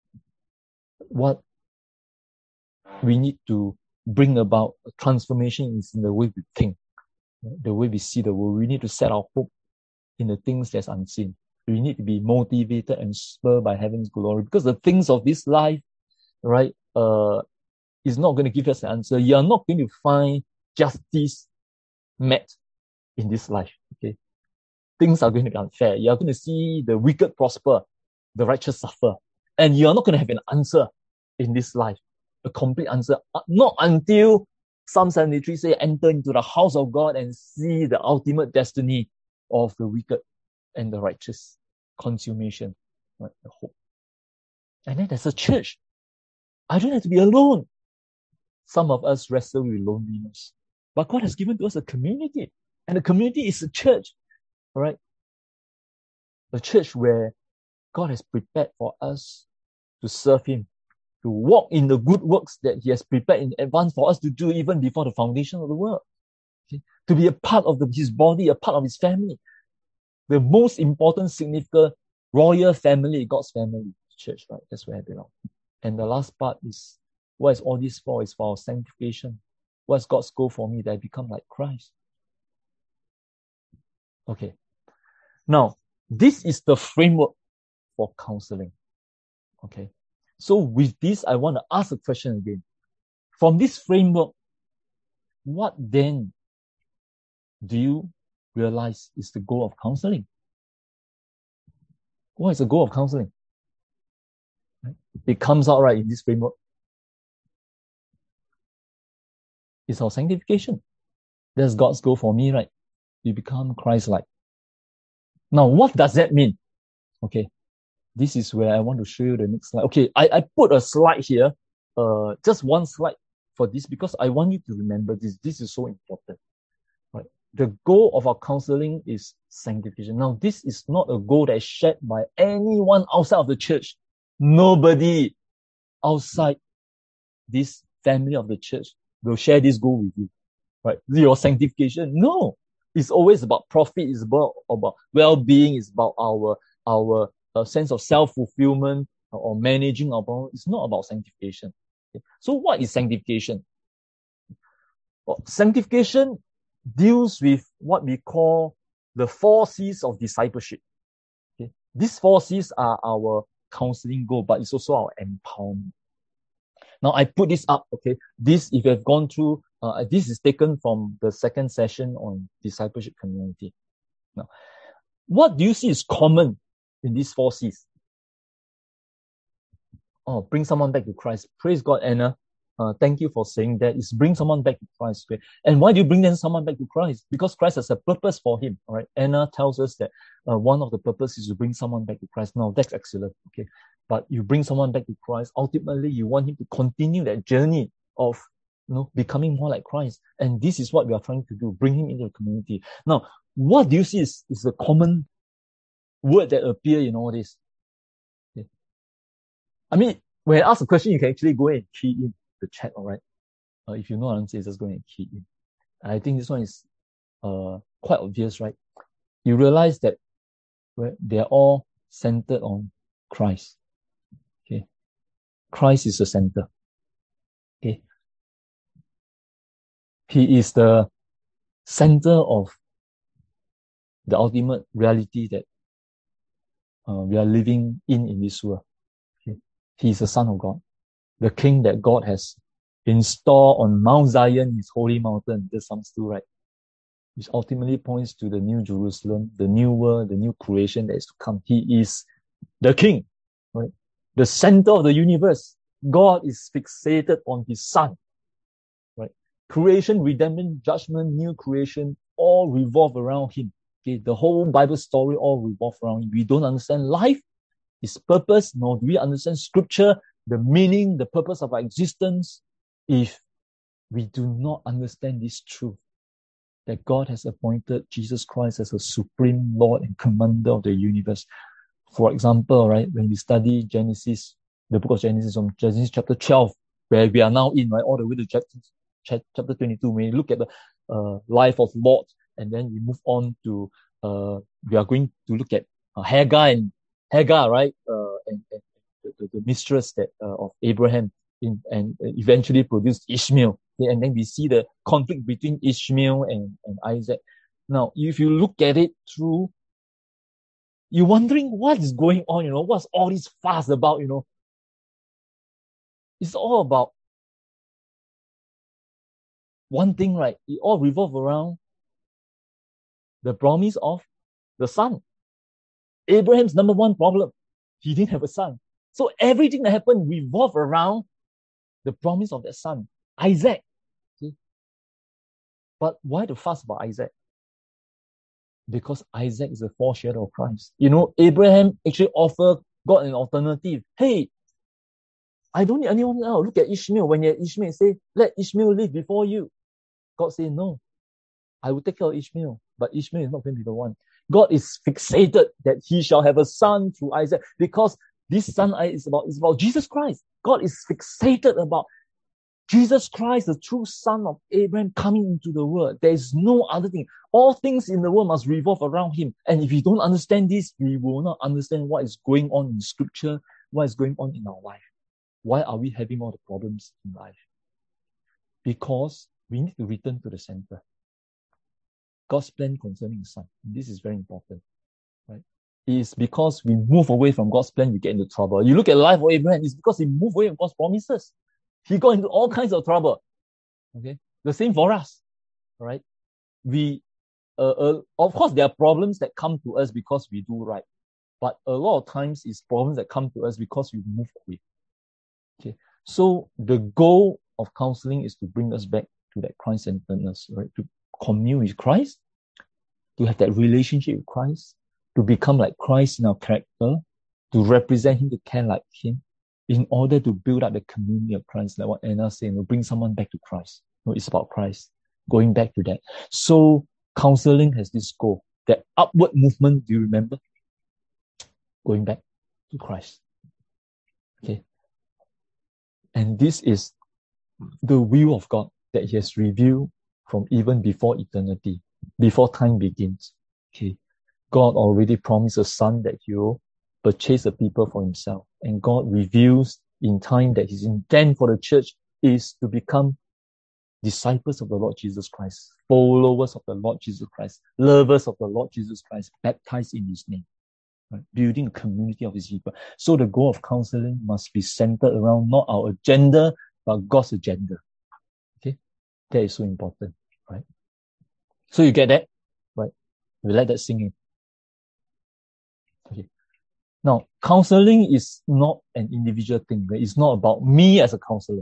What we need to bring about a transformation is in the way we think, the way we see the world. We need to set our hope in the things that's unseen. We need to be motivated and spurred by heaven's glory, because the things of this life, right, uh, is not going to give us an answer. You are not going to find justice met in this life, okay? Things are going to be unfair. You are going to see the wicked prosper, the righteous suffer. And you are not going to have an answer in this life. a complete answer. Not until Psalm seventy-three say, enter into the house of God and see the ultimate destiny of the wicked and the righteous. Consummation, right? The hope. And then there's a church. I don't have to be alone. Some of us wrestle with loneliness. But God has given to us a community. And the community is a church. All right? A church where God has prepared for us to serve Him, to walk in the good works that He has prepared in advance for us to do even before the foundation of the world. Okay? To be a part of the, His body, a part of His family. The most important, significant, royal family, God's family, church, right? That's where I belong. And the last part is, what is all this for? Is for our sanctification. What's God's goal for me? That I become like Christ. Okay. Now, this is the framework for counseling. Okay. So with this, I want to ask a question again. From this framework, what then do you realize is the goal of counseling? What is the goal of counseling? Right? It comes out right in this framework. It's our sanctification. That's God's goal for me, right? You become Christ-like. Now, what does that mean? Okay. This is where I want to show you the next slide. Okay, I, I put a slide here, uh, just one slide for this because I want you to remember this. This is so important. Right? The goal of our counseling is sanctification. Now, this is not a goal that is shared by anyone outside of the church. Nobody outside this family of the church will share this goal with you. Right? Your sanctification. No. It's always about profit. It's about, about well-being. It's about our, our uh, sense of self-fulfillment or, or managing our problem. It's not about sanctification. Okay? So what is sanctification? Well, sanctification deals with what we call the four C's of discipleship. Okay? These four C's are our counseling goal, but it's also our empowerment. Now, I put this up, okay? This, if you have gone through, uh, this is taken from the second session on discipleship community. Now, what do you see is common in these four C's? Oh, bring someone back to Christ. Praise God, Anna. Uh, thank you for saying that. It's bring someone back to Christ. Okay? And why do you bring them someone back to Christ? Because Christ has a purpose for him. All right. Anna tells us that uh, one of the purposes is to bring someone back to Christ. Now, that's excellent. Okay. But you bring someone back to Christ. Ultimately, you want him to continue that journey of, you know, becoming more like Christ. And this is what we are trying to do. Bring him into the community. Now, what do you see is, is the common word that appear in all this? Okay. I mean, when I ask a question, you can actually go and key in the chat, all right? Uh, if you know what I'm saying, just go and key in. I think this one is uh quite obvious, right? You realize that right, they're all centered on Christ. Okay, Christ is the center. Okay, He is the center of the ultimate reality that uh, we are living in in this world. Okay, He is the Son of God, the King that God has installed on Mount Zion, His holy mountain. This Psalms two, right? Which ultimately points to the new Jerusalem, the new world, the new creation that is to come. He is the King, right? The center of the universe. God is fixated on His Son, right? Creation, redemption, judgment, new creation, all revolve around Him. Okay, the whole Bible story all revolve around Him. We don't understand life, His purpose, nor do we understand Scripture, the meaning, the purpose of our existence, if we do not understand this truth, that God has appointed Jesus Christ as a supreme Lord and commander of the universe. For example, right, when we study Genesis, the book of Genesis, from Genesis chapter twelve, where we are now in, right, all the way to chapter, chapter twenty-two, when you look at the uh, life of Lot, and then we move on to, uh, we are going to look at uh, Hagar and Hagar, right, uh, and, and the, the mistress that uh, of Abraham, in, and eventually produced Ishmael. Okay, and then we see the conflict between Ishmael and, and Isaac. Now, if you look at it through, you're wondering what is going on, you know, what's all this fuss about, you know. It's all about one thing, right? It all revolves around the promise of the son. Abraham's number one problem, he didn't have a son. So everything that happened revolved around the promise of that son, Isaac. Okay? But why the fuss about Isaac? Because Isaac is a foreshadow of Christ. You know, Abraham actually offered God an alternative. Hey, I don't need anyone else. Look at Ishmael. When Ishmael say, let Ishmael live before you. God said, no, I will take care of Ishmael. But Ishmael is not going to be the one. God is fixated that he shall have a son through Isaac, because this son is about, is about Jesus Christ. God is fixated about Jesus Christ, the true son of Abraham, coming into the world. There is no other thing. All things in the world must revolve around him. And if we don't understand this, we will not understand what is going on in Scripture, what is going on in our life. Why are we having all the problems in life? Because we need to return to the center. God's plan concerning the Son. This is very important. Right? It is because we move away from God's plan, we get into trouble. You look at the life of Abraham, it's because he moved away from God's promises. He got into all kinds of trouble. Okay? The same for us. Right? We, uh, uh, of course, there are problems that come to us because we do right. But a lot of times it's problems that come to us because we move away. Okay? So the goal of counseling is to bring us back to that Christ-centeredness, right? To commune with Christ, to have that relationship with Christ, to become like Christ in our character, to represent him, to care like him, in order to build up the community of Christ, like what Anna said, you know, bring someone back to Christ. No, it's about Christ, going back to that. So counseling has this goal, that upward movement, do you remember? Going back to Christ. Okay. And this is the will of God that he has revealed from even before eternity, before time begins. Okay. God already promised a son that he will purchase a people for himself. And God reveals in time that his intent for the church is to become disciples of the Lord Jesus Christ, followers of the Lord Jesus Christ, lovers of the Lord Jesus Christ, baptized in his name, right? Building a community of his people. So the goal of counseling must be centered around not our agenda, but God's agenda. Okay? That is so important, right? So you get that? Right? We let that sink in. Okay. Now, counseling is not an individual thing. Right? It's not about me as a counselor.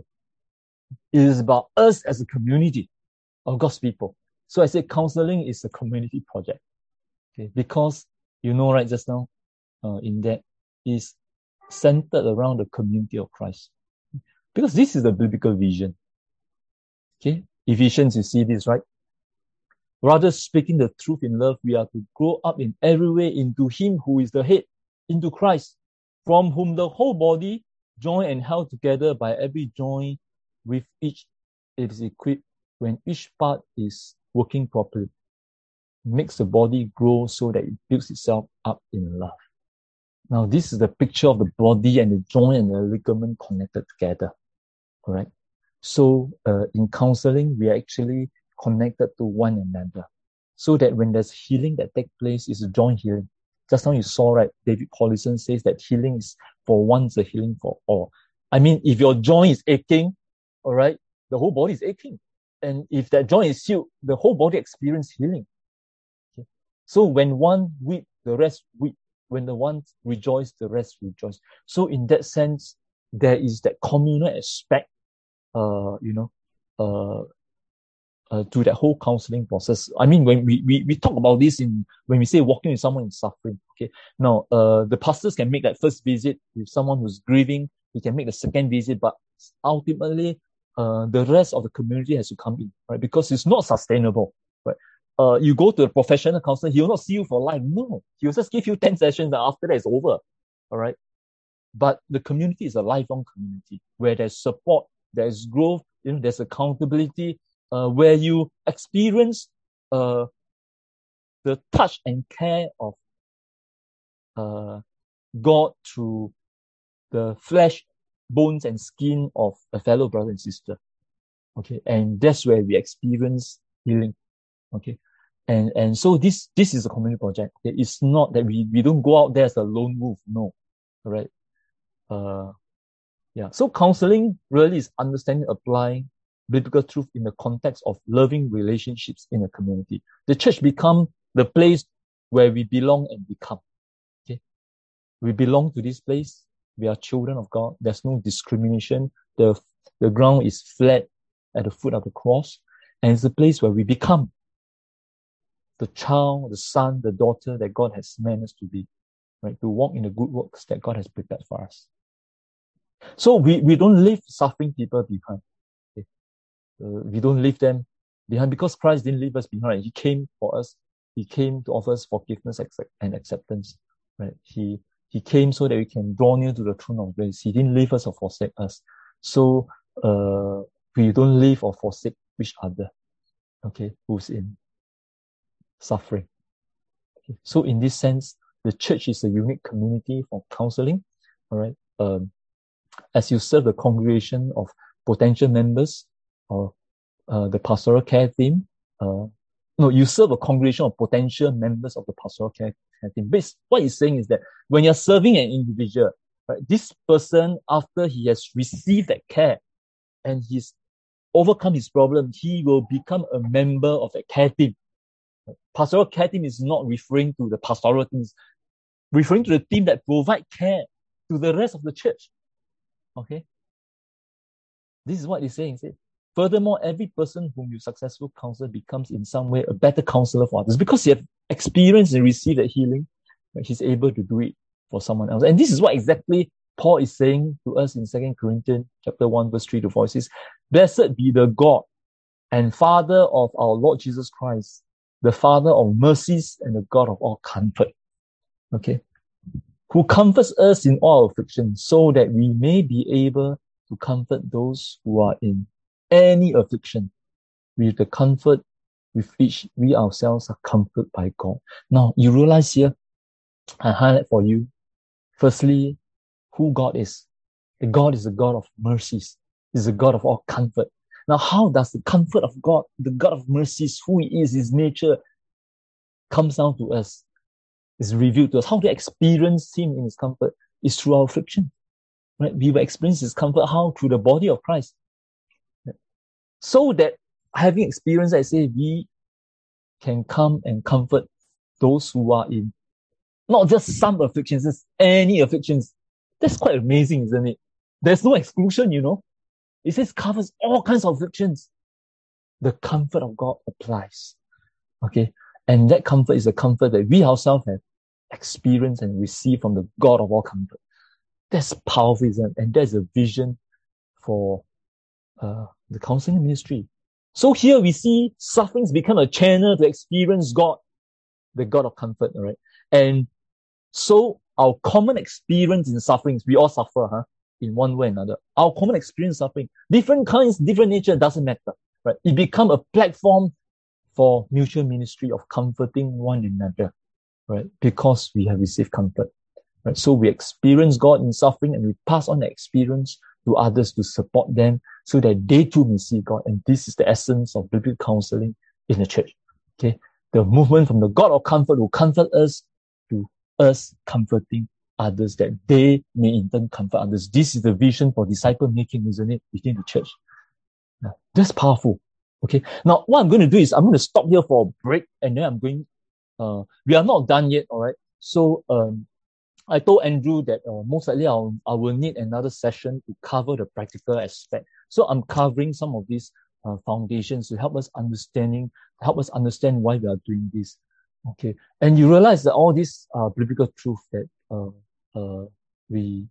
It is about us as a community of God's people. So I say counseling is a community project. Okay, because you know, right, just now, uh, in that is centered around the community of Christ. Because this is the biblical vision. Okay, Ephesians, you see this, right? Rather, speaking the truth in love, we are to grow up in every way into him who is the head, into Christ, from whom the whole body, joined and held together by every joint with each, it is equipped when each part is working properly. It makes the body grow so that it builds itself up in love. Now, this is the picture of the body and the joint and the ligament connected together. Correct? So, uh, in counseling, we are actually connected to one another. So that when there's healing that takes place, it's a joint healing. Just now you saw, right, David Collison says that healing is for one, is a healing for all. I mean, if your joint is aching, all right, the whole body is aching. And if that joint is healed, the whole body experiences healing. Okay? So when one weep, the rest weep. When the one rejoice, the rest rejoice. So in that sense, there is that communal aspect, uh, you know, uh, uh, to that whole counseling process. I mean, when we, we, we talk about this in, when we say walking with someone in suffering, okay. Now, uh, the pastors can make that first visit with someone who's grieving. He can make the second visit, but ultimately, uh, the rest of the community has to come in, right? Because it's not sustainable, right? Uh, you go to a professional counselor, he will not see you for life. No, he will just give you ten sessions and after that it's over, all right? But the community is a lifelong community where there's support, there's growth, you know, there's accountability, uh, where you experience, uh, the touch and care of, uh, God through the flesh, bones and skin of a fellow brother and sister. Okay. And that's where we experience healing. Okay. And, and so this, this is a community project. Okay? It's not that we, we don't go out there as a lone wolf. No. All right. Uh, yeah. So counseling really is understanding, applying biblical truth in the context of loving relationships in a community. The church become the place where we belong and become. Okay. We belong to this place. We are children of God. There's no discrimination. The The ground is flat at the foot of the cross, and it's a place where we become the child, the son, the daughter that God has meant us to be, right? To walk in the good works that God has prepared for us. So we, we don't leave suffering people behind. Okay? Uh, we don't leave them behind because Christ didn't leave us behind. He came for us. He came to offer us forgiveness and acceptance. Right? He He came so that we can draw near to the throne of grace. He didn't leave us or forsake us. So uh, we don't leave or forsake each other. Okay, who's in suffering. Okay. So in this sense, the church is a unique community for counseling. All right. Um, as you serve the congregation of potential members or uh, the pastoral care team, uh, no, you serve a congregation of potential members of the pastoral care, care team. But what he's saying is that when you're serving an individual, right, this person, after he has received that care and he's overcome his problem, he will become a member of that care team. Pastoral care team is not referring to the pastoral teams, referring to the team that provide care to the rest of the church. Okay? This is what he's saying. He said, furthermore, every person whom you successfully counsel becomes in some way a better counselor for others because he has experienced and received that healing. Right? He's able to do it for someone else. And this is what exactly Paul is saying to us in Second Corinthians chapter one, verse three to four. He says, blessed be the God and Father of our Lord Jesus Christ, the Father of mercies and the God of all comfort. Okay? Who comforts us in all affliction so that we may be able to comfort those who are in any affliction with the comfort with which we ourselves are comforted by God. Now, you realize here, I highlight for you, firstly, who God is. God is a God of mercies. He's a God of all comfort. Now, how does the comfort of God, the God of mercies, who He is, His nature, comes down to us, is revealed to us? How to experience Him in His comfort is through our affliction. Right? We will experience His comfort, how? Through the body of Christ. Right? So that having experienced that, I say, we can come and comfort those who are in not just some afflictions, just any afflictions. That's quite amazing, isn't it? There's no exclusion, you know. It says covers all kinds of afflictions. The comfort of God applies. Okay? And that comfort is a comfort that we ourselves have experienced and received from the God of all comfort. That's powerful, isn't it? And that's a vision for uh, the counseling ministry. So here we see sufferings become a channel to experience God, the God of comfort, all right? And so our common experience in sufferings, we all suffer, huh? In one way or another. Our common experience suffering, different kinds, different nature, doesn't matter, right? It become a platform for mutual ministry of comforting one another, right? Because we have received comfort, right? So we experience God in suffering and we pass on the experience to others to support them so that they too may see God. And this is the essence of biblical counseling in the church, okay? The movement from the God of comfort will comfort us to us comforting others that they may in turn comfort others. This is the vision for disciple making, isn't it, within the church? Now, that's powerful. Okay. Now, what I'm going to do is I'm going to stop here for a break, and then I'm going. Uh, we are not done yet. All right. So, um, I told Andrew that uh, most likely I'll, I will need another session to cover the practical aspect. So I'm covering some of these uh, foundations to help us understanding, help us understand why we are doing this. Okay. And you realize that all these uh, biblical truth that uh, uh, we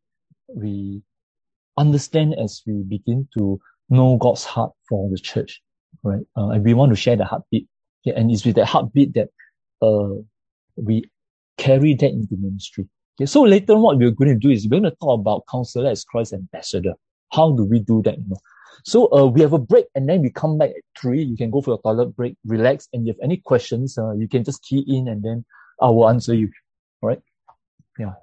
we understand as we begin to know God's heart for the church, right? Uh, and we want to share the heartbeat. Okay? And it's with that heartbeat that uh, we carry that into ministry. Okay? So later on, what we're going to do is we're going to talk about counselor as Christ's ambassador. How do we do that? You know? So uh, we have a break, and then we come back at three. You can go for a toilet break, relax, and if you have any questions, uh, you can just key in, and then I will answer you. All right? Yeah.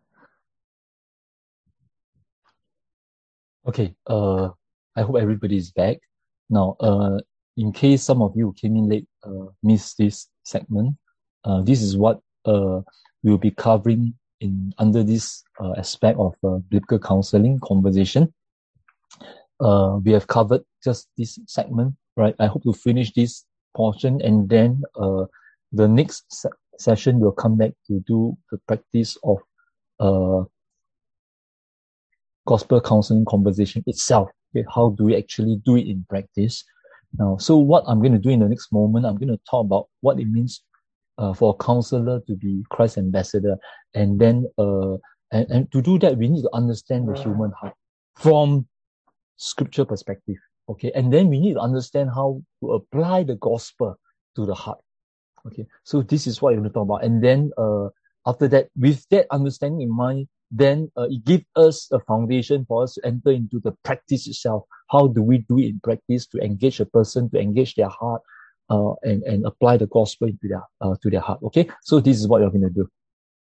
Okay. Uh, I hope everybody is back. Now, uh, in case some of you who came in late uh, missed this segment, uh, this is what uh we'll be covering in under this uh, aspect of uh, biblical counseling conversation. Uh, we have covered just this segment, right? I hope to finish this portion, and then uh, the next se- session will come back to do the practice of uh, gospel counseling conversation itself. Okay, how do we actually do it in practice? Now, so what I'm going to do in the next moment, I'm going to talk about what it means uh, for a counselor to be Christ's ambassador. And then, uh, and, and to do that, we need to understand the human heart from scripture perspective. Okay, and then we need to understand how to apply the gospel to the heart. Okay, so this is what I'm going to talk about. And then, uh, after that, with that understanding in mind, then uh, it gives us a foundation for us to enter into the practice itself. How do we do it in practice to engage a person, to engage their heart, uh, and, and apply the gospel into their, uh, to their heart. Okay, so this is what you're going to do.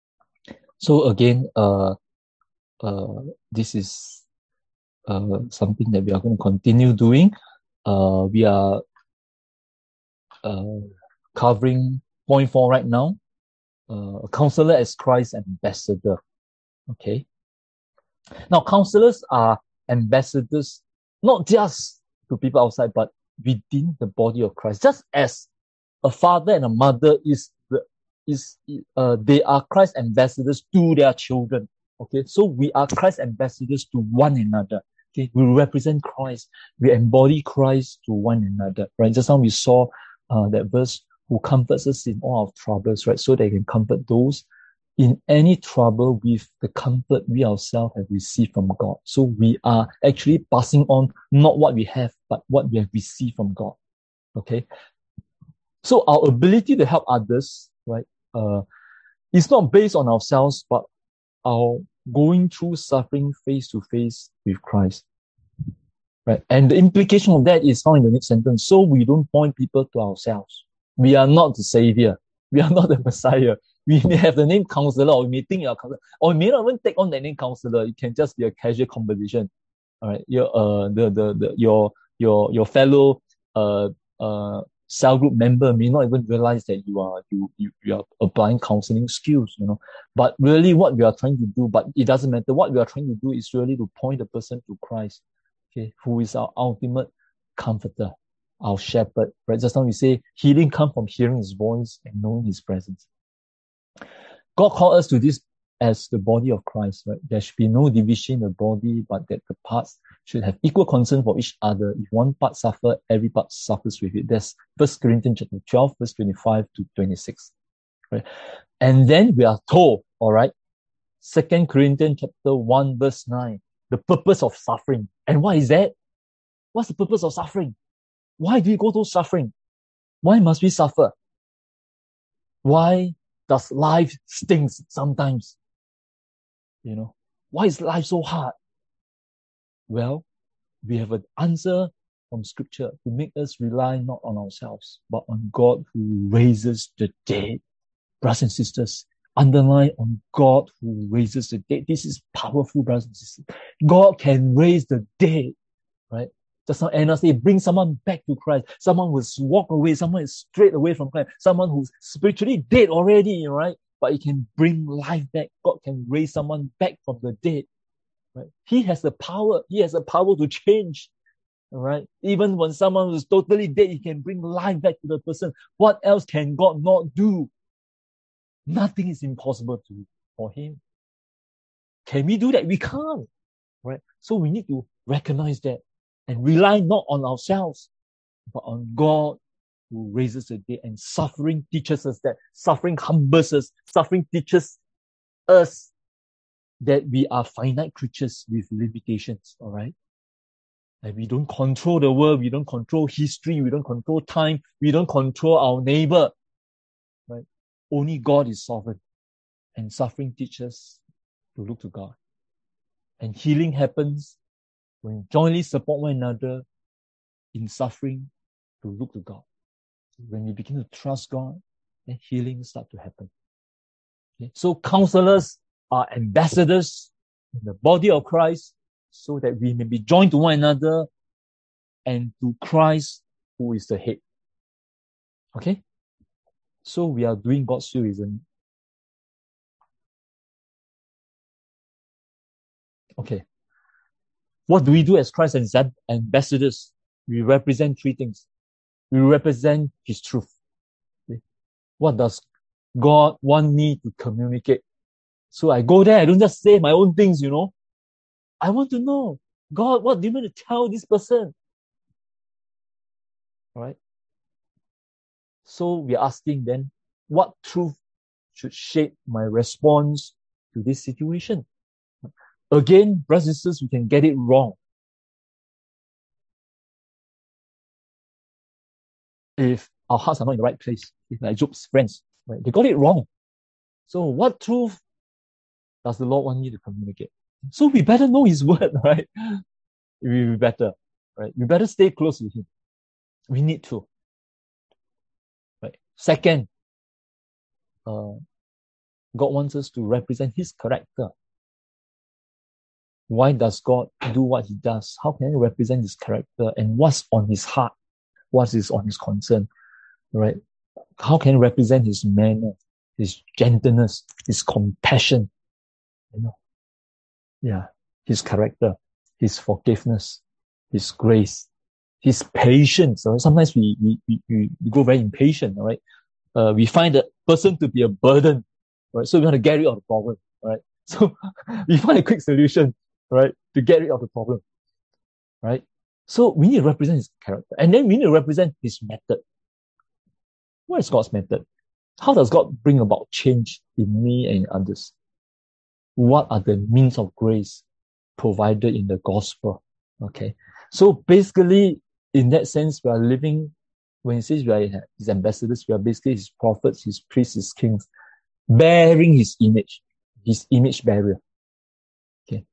So again, uh, uh, this is uh, something that we are going to continue doing. Uh, we are uh, covering point four right now. Uh, a counselor as Christ's ambassador. Okay. Now, counselors are ambassadors, not just to people outside, but within the body of Christ. Just as a father and a mother is the, is uh, they are Christ's ambassadors to their children. Okay, so we are Christ's ambassadors to one another. Okay, we represent Christ. We embody Christ to one another. Right. Just now we saw uh, that verse, who comforts us in all our troubles, right? So they can comfort those in any trouble with the comfort we ourselves have received from God. So we are actually passing on not what we have, but what we have received from God. Okay. So our ability to help others, right, uh, is not based on ourselves, but our going through suffering face to face with Christ. Right. And the implication of that is found in the next sentence. So we don't point people to ourselves. We are not the Savior. We are not the Messiah. We may have the name counselor, or we may think you're a counselor, or we may not even take on the name counselor. It can just be a casual conversation. All right. Your, uh, the, the, the, your, your, your fellow, uh, uh, cell group member may not even realize that you are, you, you, you are applying counseling skills, you know. But really what we are trying to do, but it doesn't matter. What we are trying to do is really to point the person to Christ, okay, who is our ultimate comforter, our shepherd, right? Just now we say healing comes from hearing his voice and knowing his presence. God called us to this as the body of Christ, right? There should be no division in the body, but that the parts should have equal concern for each other. If one part suffers, every part suffers with it. That's First Corinthians chapter twelve, verse twenty-five to twenty-six. Right? And then we are told, all right, Second Corinthians chapter one, verse nine, the purpose of suffering. And what is that? What's the purpose of suffering? Why do we go through suffering? Why must we suffer? Why does life stings sometimes? You know, why is life so hard? Well, we have an answer from scripture to make us rely not on ourselves, but on God who raises the dead. Brothers and sisters, underline on God who raises the dead. This is powerful, brothers and sisters. God can raise the dead, right? Just now Anna said, bring someone back to Christ. Someone who's walked away, someone is straight away from Christ, someone who's spiritually dead already, right? But he can bring life back. God can raise someone back from the dead, right? He has the power. He has the power to change, right? Even when someone is totally dead, he can bring life back to the person. What else can God not do? Nothing is impossible to for him. Can we do that? We can't, right? So we need to recognize that and rely not on ourselves, but on God who raises the dead. And suffering teaches us that. Suffering humbles us. Suffering teaches us that we are finite creatures with limitations, all right? And we don't control the world. We don't control history. We don't control time. We don't control our neighbor, right? Only God is sovereign. And suffering teaches us to look to God. And healing happens when we jointly support one another in suffering to look to God. When we begin to trust God, then healing starts to happen. Okay? So counselors are ambassadors in the body of Christ so that we may be joined to one another and to Christ who is the head. Okay? So we are doing God's will, isn't it? Okay. What do we do as Christ's ambassadors? We represent three things. We represent His truth. Okay? What does God want me to communicate? So I go there, I don't just say my own things, you know. I want to know God, what do you mean to tell this person? Right? So we're asking then, what truth should shape my response to this situation? Again, brothers and sisters, we can get it wrong. If our hearts are not in the right place, if like Job's friends, right, they got it wrong. So what truth does the Lord want me to communicate? So we better know His word, right? We better, right? We better stay close with Him. We need to. Right. Second, uh, God wants us to represent His character. Why does God do what He does? How can He represent His character and what's on His heart? What is on His concern? Right? How can He represent His manner, His gentleness, His compassion? You know, yeah, His character, His forgiveness, His grace, His patience. Right? Sometimes we, we, we, we go very impatient, all right? Uh, we find the person to be a burden, right? So we want to get rid of the problem, right? So we find a quick solution, right? To get rid of the problem, right? So we need to represent His character. And then we need to represent His method. What is God's method? How does God bring about change in me and in others? What are the means of grace provided in the gospel? Okay. So basically, in that sense, we are living, when He says we are His ambassadors, we are basically His prophets, His priests, His kings, bearing His image, His image bearer. Okay.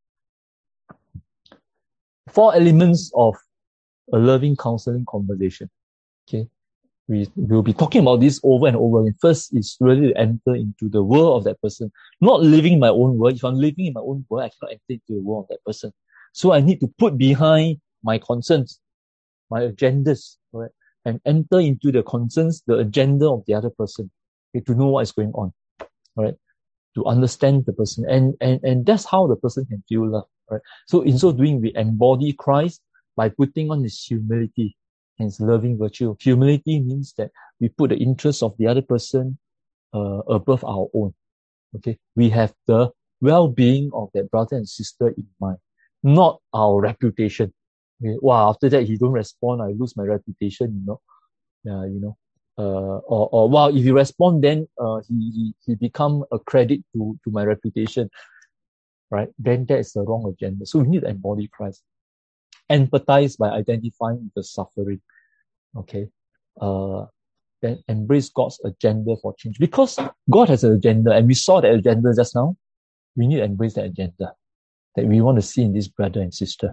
Four elements of a loving counseling conversation. Okay. We will be talking about this over and over again. First is really to enter into the world of that person. Not living in my own world. If I'm living in my own world, I cannot enter into the world of that person. So I need to put behind my concerns, my agendas, right, and enter into the concerns, the agenda of the other person, okay, to know what is going on, right, to understand the person. And, and, and that's how the person can feel love, right. So in so doing, we embody Christ by putting on His humility, His loving virtue. Humility means that we put the interests of the other person uh, above our own. Okay, we have the well-being of that brother and sister in mind, not our reputation. Okay? Wow, after that he don't respond, I lose my reputation. You know, yeah, you know. Uh, or or wow, if you respond, then uh, he he he become a credit to to my reputation, right? Then that is the wrong agenda. So we need to embody Christ. Empathize by identifying the suffering. Okay. Uh, then embrace God's agenda for change. Because God has an agenda, and we saw that agenda just now. We need to embrace that agenda that we want to see in this brother and sister.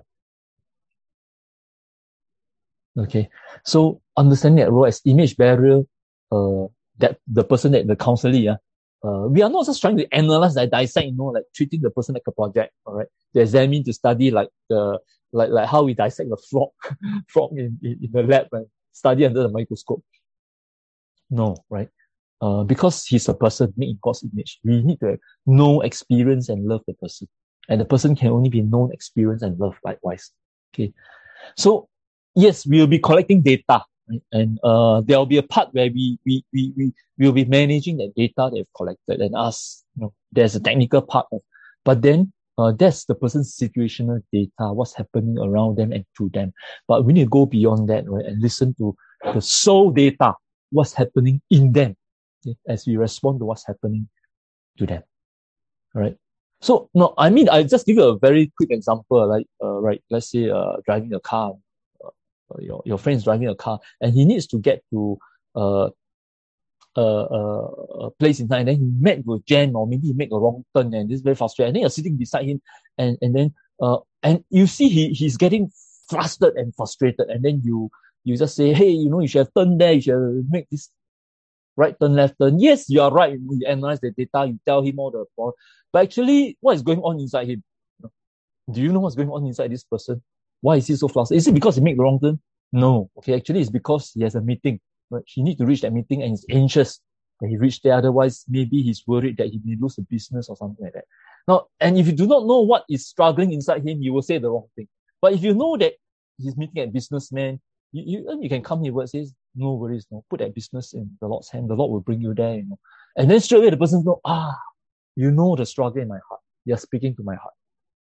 Okay. So understanding that role as image bearer, uh, that the person that the counselor, yeah, uh, we are not just trying to analyze and dissect, you know, like treating the person like a project, all right? To examine, to study like the like like how we dissect the frog, frog in, in, in the lab and study under the microscope. No, right? Uh, because he's a person made in God's image, we need to know, experience, and love the person. And the person can only be known, experienced, and loved likewise. Okay. So, yes, we'll be collecting data, right? And uh, there will be a part where we we we we will be managing the data they've collected, and us, you know, there's a technical part of, but then uh, that's the person's situational data, what's happening around them and to them. But we need to go beyond that, right, and listen to the soul data, what's happening in them, okay, as we respond to what's happening to them. All right. So, no, I mean, I just give you a very quick example, like, uh, right, let's say, uh, driving a car, uh, your, your friend is driving a car, and he needs to get to, uh, a, a, a place in time, and then he met with jam, or maybe he make a wrong turn, and this is very frustrating. And then you're sitting beside him, and, and then, uh, and you see he, he's getting flustered and frustrated, and then you, you just say, hey, you know, you should have turned there, you should make this right turn, left turn. Yes, you are right. You analyze the data, you tell him all the problem. But actually, what is going on inside him? Do you know what's going on inside this person? Why is he so flustered? Is it because he made the wrong turn? No. Okay, actually, it's because he has a meeting. Right? He needs to reach that meeting, and he's anxious that he reached there. Otherwise, maybe he's worried that he may lose the business or something like that. Now, and if you do not know what is struggling inside him, you will say the wrong thing. But if you know that he's meeting a businessman, you, you, you can come here and say, no worries, no, put that business in the Lord's hand. The Lord will bring you there, you know. And then straight away the person know, ah, you know the struggle in my heart. You're speaking to my heart.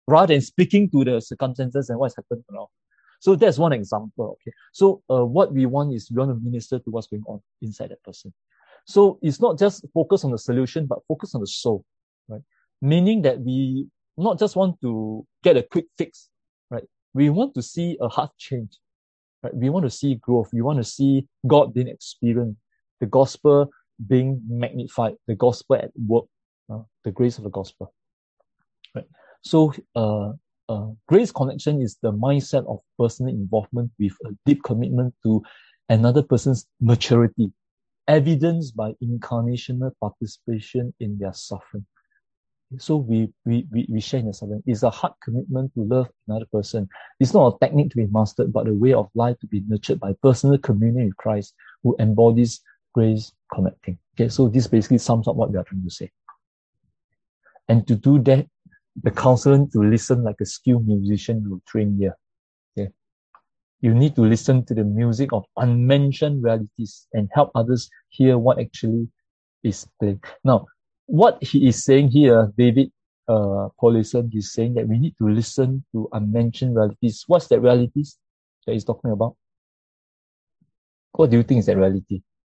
rather than speaking to the circumstances and what's happened around. So that's one example. Okay. So uh, what we want is we want to minister to what's going on inside that person. So it's not just focus on the solution, but focus on the soul, right? Meaning that we not just want to get a quick fix, right? We want to see a heart change, right? We want to see growth. We want to see God being experienced, the gospel being magnified, the gospel at work, uh, the grace of the gospel, right? So, uh, uh, grace connection is the mindset of personal involvement with a deep commitment to another person's maturity, evidenced by incarnational participation in their suffering. So we, we, we, we share in their suffering. It's a heart commitment to love another person. It's not a technique to be mastered, but a way of life to be nurtured by personal communion with Christ, who embodies grace connecting. Okay, so this basically sums up what we are trying to say. And to do that, the counselor needs to listen like a skilled musician who train here. Okay. You need to listen to the music of unmentioned realities and help others hear what actually is playing. Now, what he is saying here, David uh, Paulison, he's saying that we need to listen to unmentioned realities. What's that realities that he's talking about? What do you think is that reality?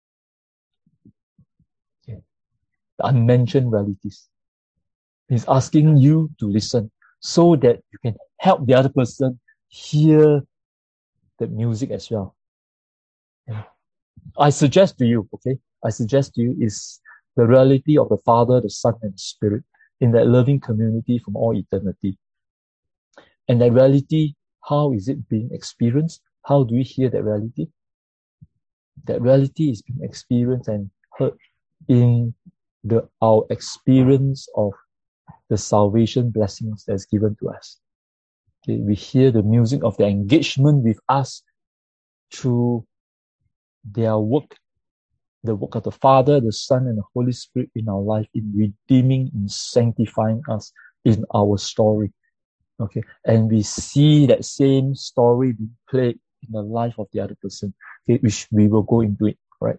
Okay. The unmentioned realities. He's asking you to listen so that you can help the other person hear the music as well. Yeah. I suggest to you, okay, I suggest to you is the reality of the Father, the Son, and the Spirit in that loving community from all eternity. And that reality, how is it being experienced? How do we hear that reality? That reality is being experienced and heard in the our experience of the salvation blessings that's given to us. Okay, we hear the music of their engagement with us through their work, the work of the Father, the Son, and the Holy Spirit in our life, in redeeming, in sanctifying us in our story. Okay, and we see that same story being played in the life of the other person, okay, which we will go into it, right?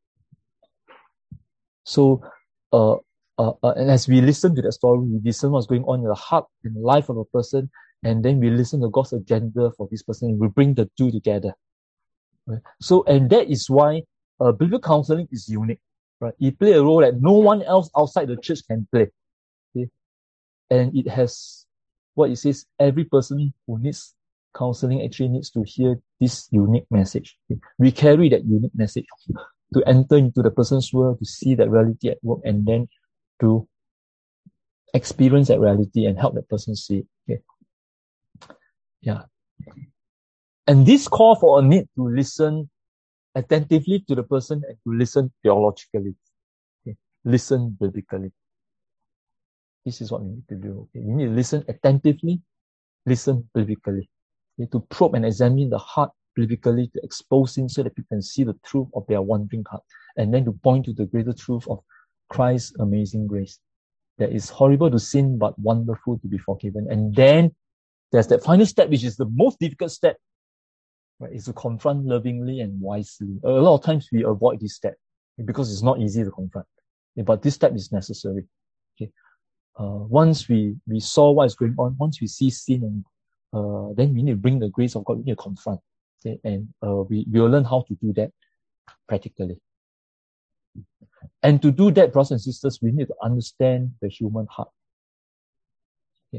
So, uh, Uh, uh, and as we listen to that story, we listen what's going on in the heart and life of a person, and then we listen to God's agenda for this person, and we bring the two together. Right? So, and that is why uh, biblical counseling is unique. Right? It plays a role that no one else outside the church can play. Okay? And it has what it says, every person who needs counseling actually needs to hear this unique message. Okay? We carry that unique message to enter into the person's world, to see that reality at work, and then to experience that reality and help that person see it. Okay. Yeah. And this call for a need to listen attentively to the person and to listen theologically. Okay. Listen biblically. This is what we need to do. Okay. You need to listen attentively, listen biblically. Okay. To probe and examine the heart biblically, to expose sin so that people can see the truth of their wandering heart, and then to point to the greater truth of Christ's amazing grace. That is horrible to sin, but wonderful to be forgiven. And then there's that final step, which is the most difficult step, right? Is to confront lovingly and wisely. A lot of times we avoid this step because it's not easy to confront. But this step is necessary. Okay. Uh, once we, we saw what is going on, once we see sin, and uh, then we need to bring the grace of God, we need to confront. Okay. And uh, we, we will learn how to do that practically. And to do that, brothers and sisters, we need to understand the human heart. Okay.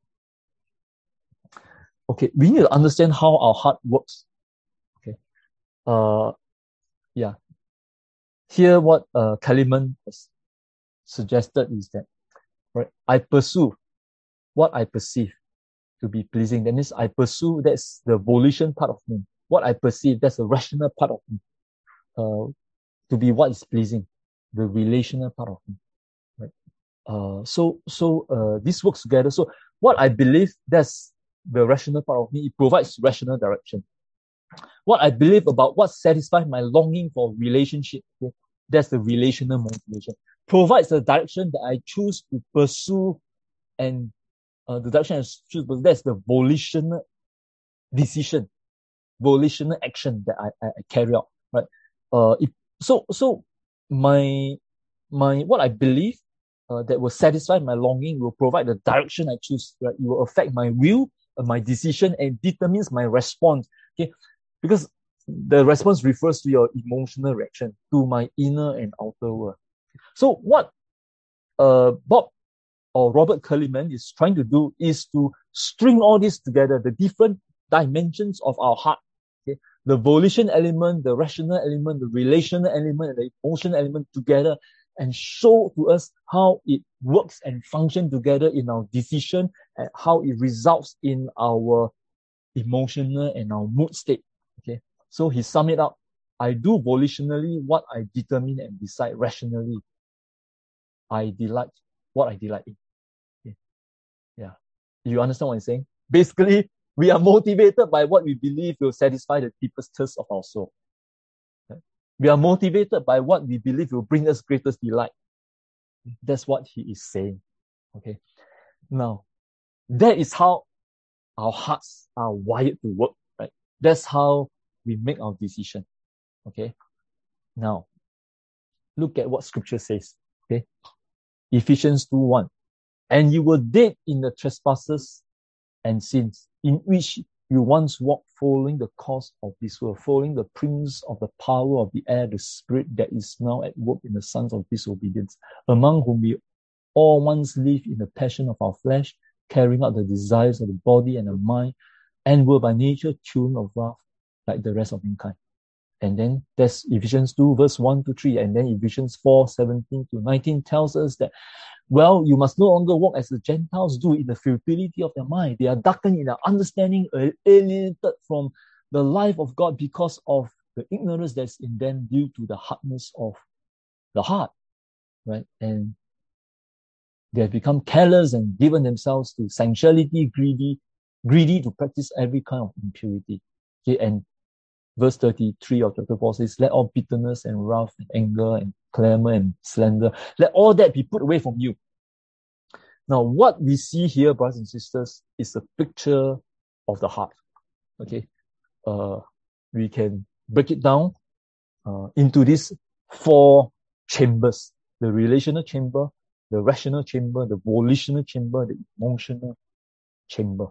Okay, we need to understand how our heart works. Okay. Uh, yeah. Here, what uh, Kaliman has suggested is that, right, I pursue what I perceive to be pleasing. That means I pursue, that's the volition part of me. What I perceive, that's the rational part of me. Uh, to be what is pleasing. The relational part of me, right? Uh, so, so, uh, this works together. So what I believe, that's the rational part of me. It provides rational direction. What I believe about what satisfies my longing for relationship, okay, that's the relational motivation. Provides the direction that I choose to pursue, and, uh, the direction I choose, that's the volitional decision, volitional action that I, I, I carry out, right? Uh, it, so, so, my, my, what I believe, uh, that will satisfy my longing, will provide the direction I choose, right? It will affect my will, uh, my decision, and determines my response, okay? Because the response refers to your emotional reaction, to my inner and outer world. So what uh, Bob or Robert Kellyman is trying to do is to string all this together, the different dimensions of our heart, okay? The volition element, the rational element, the relational element, and the emotional element together, and show to us how it works and functions together in our decision and how it results in our emotional and our mood state. Okay. So he summed it up. I do volitionally what I determine and decide rationally. I delight what I delight in. Okay. Yeah. You understand what I'm saying? Basically, we are motivated by what we believe will satisfy the deepest thirst of our soul. Okay. We are motivated by what we believe will bring us greatest delight. That's what he is saying. Okay. Now, that is how our hearts are wired to work, right? That's how we make our decision. Okay. Now, look at what scripture says. Okay. Ephesians two one. And you were dead in the trespasses and sins, in which you once walked following the course of this world, following the prince of the power of the air, the spirit that is now at work in the sons of disobedience, among whom we all once lived in the passion of our flesh, carrying out the desires of the body and the mind, and were by nature children of wrath, like the rest of mankind. And then that's Ephesians two, verse one to three. And then Ephesians four, seventeen to nineteen tells us that, well, you must no longer walk as the Gentiles do in the futility of their mind. They are darkened in their understanding, alienated from the life of God because of the ignorance that's in them due to the hardness of the heart, right? And they have become careless and given themselves to sensuality, greedy, greedy to practice every kind of impurity. Okay, and verse thirty-three of chapter four says, let all bitterness and wrath and anger and clamor and slander, let all that be put away from you. Now, what we see here, brothers and sisters, is a picture of the heart. Okay, uh, we can break it down uh, into these four chambers: the relational chamber, the rational chamber, the volitional chamber, the emotional chamber.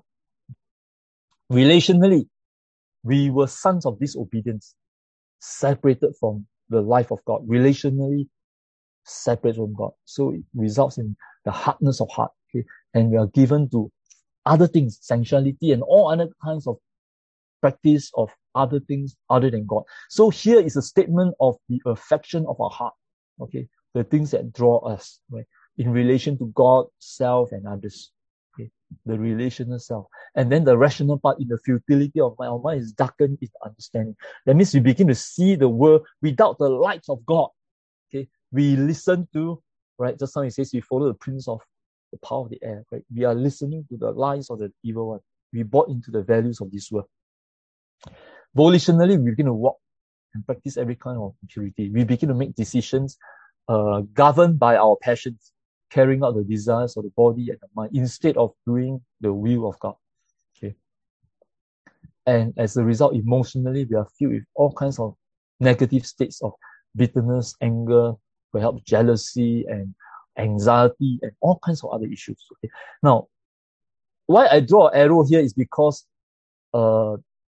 Relationally, we were sons of disobedience, separated from the life of God. Relationally, separated from God. So it results in the hardness of heart. Okay? And we are given to other things, sensuality and all other kinds of practice of other things other than God. So here is a statement of the affection of our heart. Okay, the things that draw us, right, in relation to God, self, and others. Okay, the relational self. And then the rational part, in the futility of my own mind, is darkened in understanding. That means we begin to see the world without the light of God. Okay, we listen to, right, just now it says we follow the prince of the power of the air, right? We are listening to the lies of the evil one. We bought into the values of this world. Volitionally, we begin to walk and practice every kind of impurity. We begin to make decisions uh, governed by our passions, carrying out the desires of the body and the mind, instead of doing the will of God. Okay. And as a result, emotionally, we are filled with all kinds of negative states of bitterness, anger, perhaps jealousy, and anxiety, and all kinds of other issues. Okay. Now, why I draw an arrow here is because uh,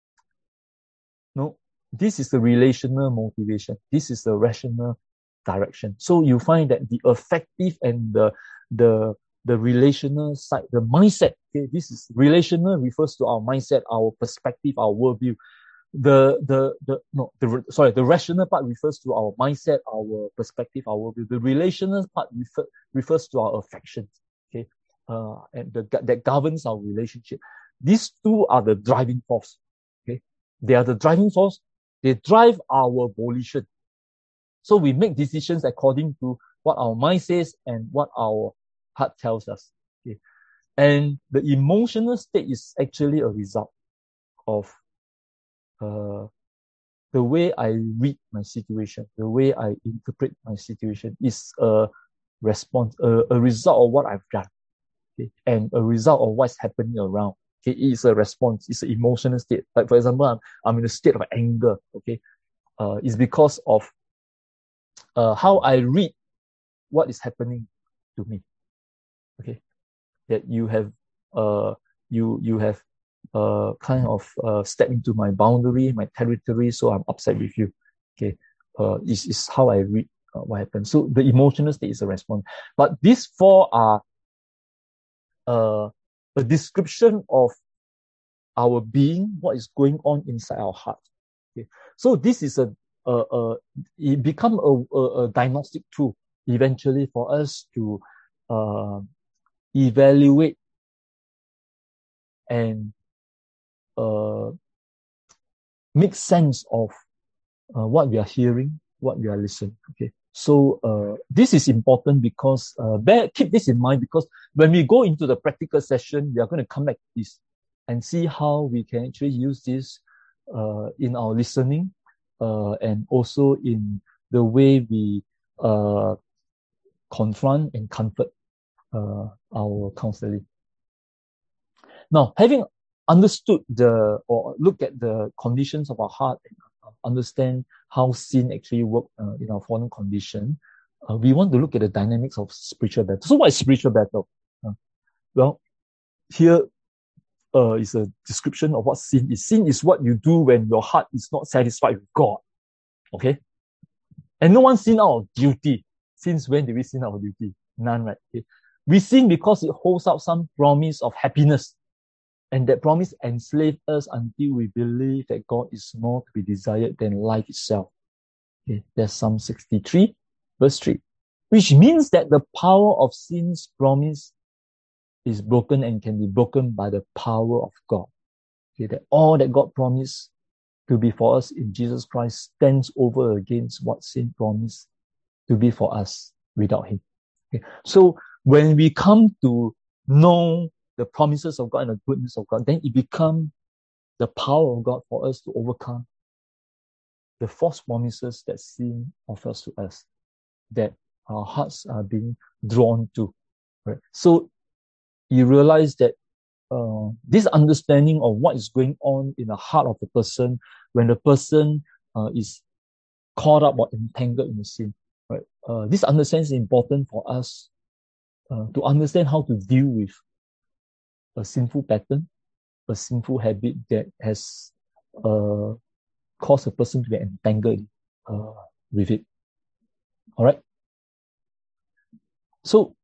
no, this is the relational motivation. This is the rational direction. So you find that the affective and the the the relational side, the mindset. Okay, this is relational refers to our mindset, our perspective, our worldview. The the the no the sorry the rational part refers to our mindset, our perspective, our worldview. The relational part refer, refers to our affections. Okay, uh, and the, that governs our relationship. These two are the driving force. Okay, they are the driving force. They drive our volition. So we make decisions according to what our mind says and what our heart tells us. Okay, and the emotional state is actually a result of uh, the way I read my situation, the way I interpret my situation is a response, a, a result of what I've done, okay, and a result of what's happening around. Okay, it is a response. It's an emotional state. Like for example, I'm, I'm in a state of anger. Okay, uh, it's because of uh, how I read what is happening to me. Okay, that you have uh you you have uh kind of uh stepped into my boundary, my territory, so I'm upset with you. Okay, uh, is is how I read uh, what happened. So the emotional state is a response, but these four are uh a description of our being, what is going on inside our heart. Okay, so this is a a, a it become a, a, a diagnostic tool eventually for us to uh evaluate and uh, make sense of uh, what we are hearing, what we are listening. Okay, so uh, this is important because uh, bear, keep this in mind, because when we go into the practical session, we are going to come back to this and see how we can actually use this uh, in our listening uh, and also in the way we uh, confront and comfort uh, our counseling. Now, having understood the, or look at the conditions of our heart, and understand how sin actually works uh, in our fallen condition, uh, we want to look at the dynamics of spiritual battle. So what is spiritual battle? Uh, well, here uh, is a description of what sin is. Sin is what you do when your heart is not satisfied with God. Okay? And no one sin out of duty. Since when did we sin out of duty? None, right? Okay. We sin because it holds out some promise of happiness. And that promise enslaves us until we believe that God is more to be desired than life itself. Okay, that's Psalm sixty-three, verse three. Which means that the power of sin's promise is broken and can be broken by the power of God. Okay, that all that God promised to be for us in Jesus Christ stands over against what sin promised to be for us without Him. Okay, so when we come to know the promises of God and the goodness of God, then it becomes the power of God for us to overcome the false promises that sin offers to us, that our hearts are being drawn to. Right? So you realize that uh, this understanding of what is going on in the heart of the person when the person uh, is caught up or entangled in the sin. Right? Uh, this understanding is important for us uh, to understand how to deal with a sinful pattern, a sinful habit that has uh, caused a person to be entangled uh, with it. All right. So,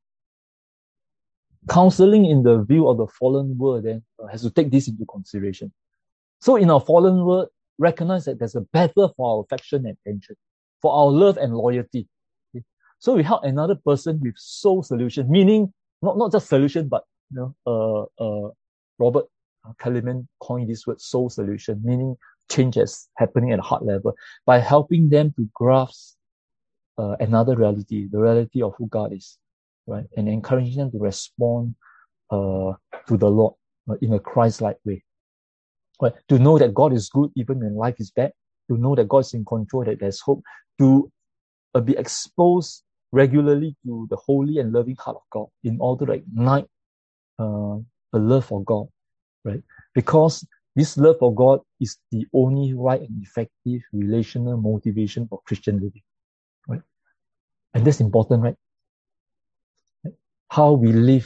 counseling in the view of the fallen world then uh, has to take this into consideration. So, in our fallen world, recognize that there's a battle for our affection and attention, for our love and loyalty. Okay? So, we help another person with soul solution, meaning not, not just solution, but you know, uh, uh, Robert Kaliman coined this word soul solution, meaning changes happening at a heart level, by helping them to grasp uh, another reality, the reality of who God is, right? And encouraging them to respond uh, to the Lord uh, in a Christ-like way. Right? To know that God is good even when life is bad, to know that God is in control, that there's hope, to uh, be exposed regularly to the holy and loving heart of God in order to ignite uh, a love for God, right? Because this love for God is the only right and effective relational motivation for Christian living, right? And that's important, right? How we live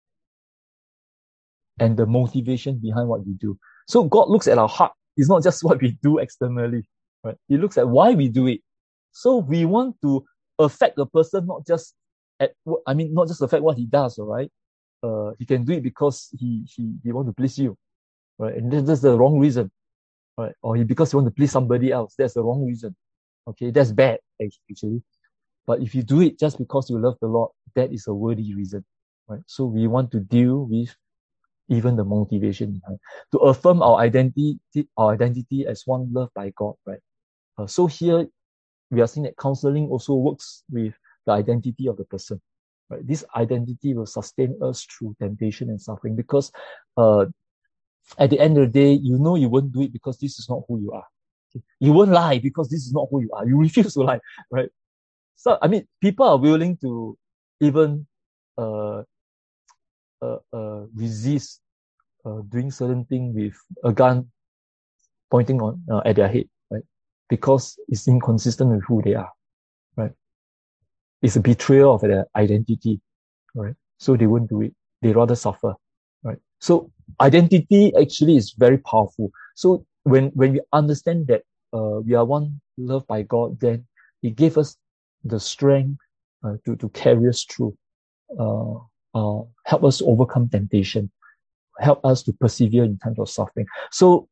and the motivation behind what we do. So God looks at our heart. It's not just what we do externally, right? He looks at why we do it. So we want to affect the person, not just at what, I mean, not just affect what he does, all right? Uh, he can do it because he he he want to please you, right? And that's the wrong reason, right? Or he because he want to please somebody else. That's the wrong reason. Okay, that's bad actually. But if you do it just because you love the Lord, that is a worthy reason, right? So we want to deal with even the motivation behind to affirm our identity, our identity as one loved by God, right? Uh, so here we are seeing that counseling also works with the identity of the person. Right? This identity will sustain us through temptation and suffering because uh, at the end of the day, you know you won't do it because this is not who you are. Okay? You won't lie because this is not who you are. You refuse to lie, right? So, I mean, people are willing to even uh, uh, uh, resist uh, doing certain thing with a gun pointing on uh, at their head, right? Because it's inconsistent with who they are, right? it's a betrayal of their identity, right? So they won't do it. They rather suffer, right? So identity actually is very powerful. So when, when we understand that uh, we are one loved by God, then He gave us the strength uh, to, to carry us through, uh, uh, help us overcome temptation, help us to persevere in times of suffering. So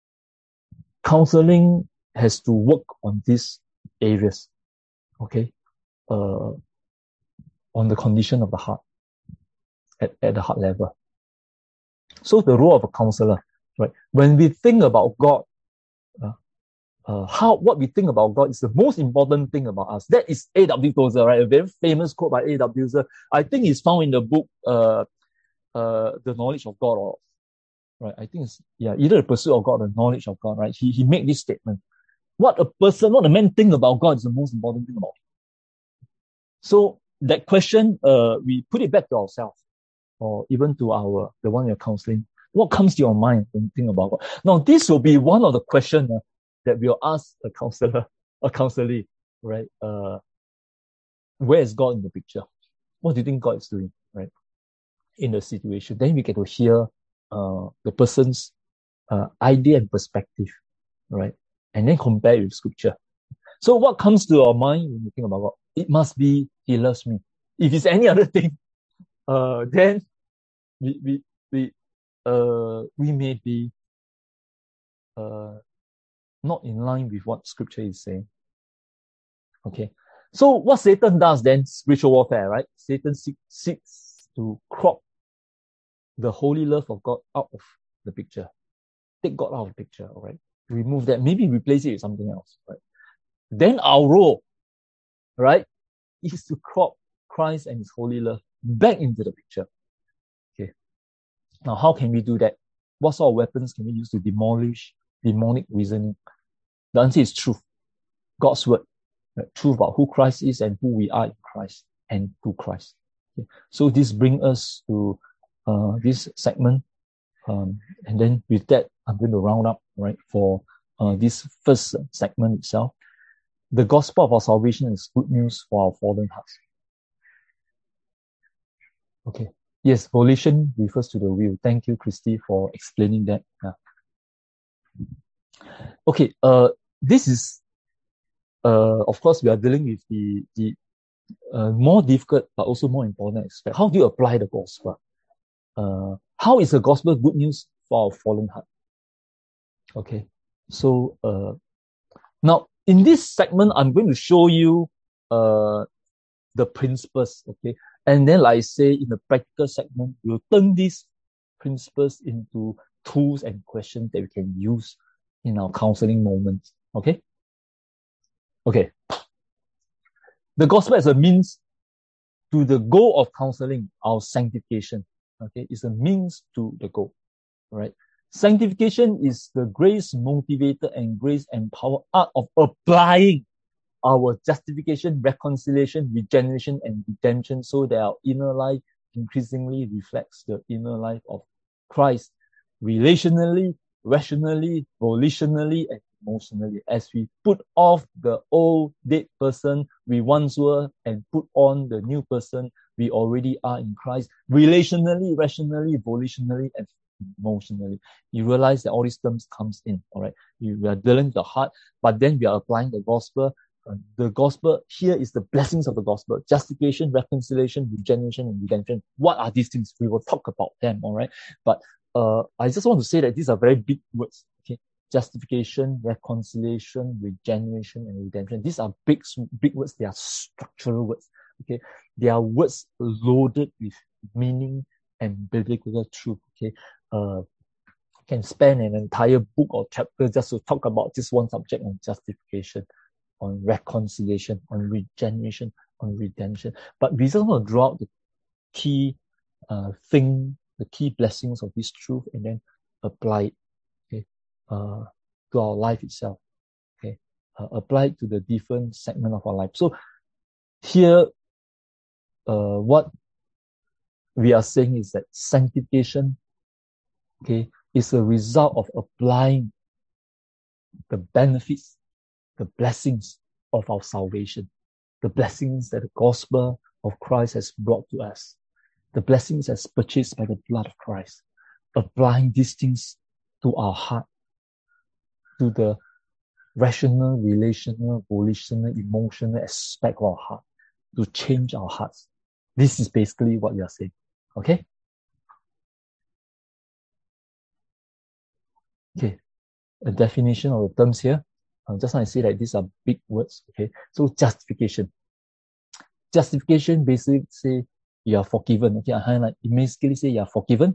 counseling has to work on these areas, okay, uh, on the condition of the heart, at, at the heart level. So the role of a counselor, right? When we think about God, uh, uh, how what we think about God is the most important thing about us. That is A W Tozer, right? A very famous quote by A W Tozer. I think it's found in the book, uh, uh, The Knowledge of God, or right? I think it's yeah, either the pursuit of God or the knowledge of God, right? He he made this statement: what a person, what a man think about God is the most important thing about him. So that question, uh, we put it back to ourselves, or even to our the one you're counseling. What comes to your mind when you think about God? Now, this will be one of the questions uh, that we'll ask a counselor, a counselee, right? Uh, where is God in the picture? What do you think God is doing, right? In the situation. Then we get to hear uh, the person's uh, idea and perspective, right? And then compare it with scripture. So what comes to our mind when you think about God? It must be He loves me. If it's any other thing, uh, then we we we uh we may be uh not in line with what scripture is saying. Okay. So what Satan does then, spiritual warfare, right? Satan seek, seeks to crop the holy love of God out of the picture. Take God out of the picture, all right? Remove that. Maybe replace it with something else, right? Then our role, right, is to crop Christ and His holy love back into the picture. Okay. Now, how can we do that? What sort of weapons can we use to demolish demonic reasoning? The answer is truth. God's word. Right? Truth about who Christ is and who we are in Christ and through Christ. Okay. So this brings us to uh, this segment. Um, and then with that, I'm going to round up, right, for uh, this first segment itself. The gospel of our salvation is good news for our fallen hearts. Okay. Yes, volition refers to the will. Thank you, Christy, for explaining that. Yeah. Okay. Uh, this is, uh, of course, we are dealing with the the uh, more difficult but also more important aspect. How do you apply the gospel? Uh, how is the gospel good news for our fallen heart? Okay. So, uh, now in this segment, I'm going to show you uh the principles. Okay. And then, like I say, in the practical segment, we'll turn these principles into tools and questions that we can use in our counseling moments. Okay? Okay. The gospel as a means to the goal of counseling, our sanctification. Okay? It's a means to the goal. Right? Sanctification is the grace motivated and grace empowered art of applying our justification, reconciliation, regeneration, and redemption, so that our inner life increasingly reflects the inner life of Christ, relationally, rationally, volitionally, and emotionally, as we put off the old dead person we once were and put on the new person we already are in Christ, relationally, rationally, volitionally, and emotionally. You realize that all these terms comes in, all right? We are dealing with the heart, but then we are applying the gospel. Uh, the gospel here is the blessings of the gospel: justification, reconciliation, regeneration, and redemption. What are these things? We will talk about them, all right? But uh, I just want to say that these are very big words. Okay, justification, reconciliation, regeneration, and redemption. These are big, big words. They are structural words. Okay, they are words loaded with meaning and biblical truth. Okay, uh, can spend an entire book or chapter just to talk about this one subject on justification, on reconciliation, on regeneration, on redemption. But we just want to draw out the key uh, thing, the key blessings of this truth, and then apply it, okay, uh, to our life itself. Okay, uh, apply it to the different segment of our life. So here, uh, what we are saying is that sanctification, okay, is a result of applying the benefits, the blessings of our salvation. the blessings that the gospel of Christ has brought to us, the blessings as purchased by the blood of Christ, applying these things to our heart, to the rational, relational, volitional, emotional aspect of our heart, to change our hearts. This is basically what we are saying. Okay? Okay. A definition of the terms here. Uh, just now I say that these are big words. Okay. So justification. Justification basically say you are forgiven. Okay. I highlight. It basically say you are forgiven.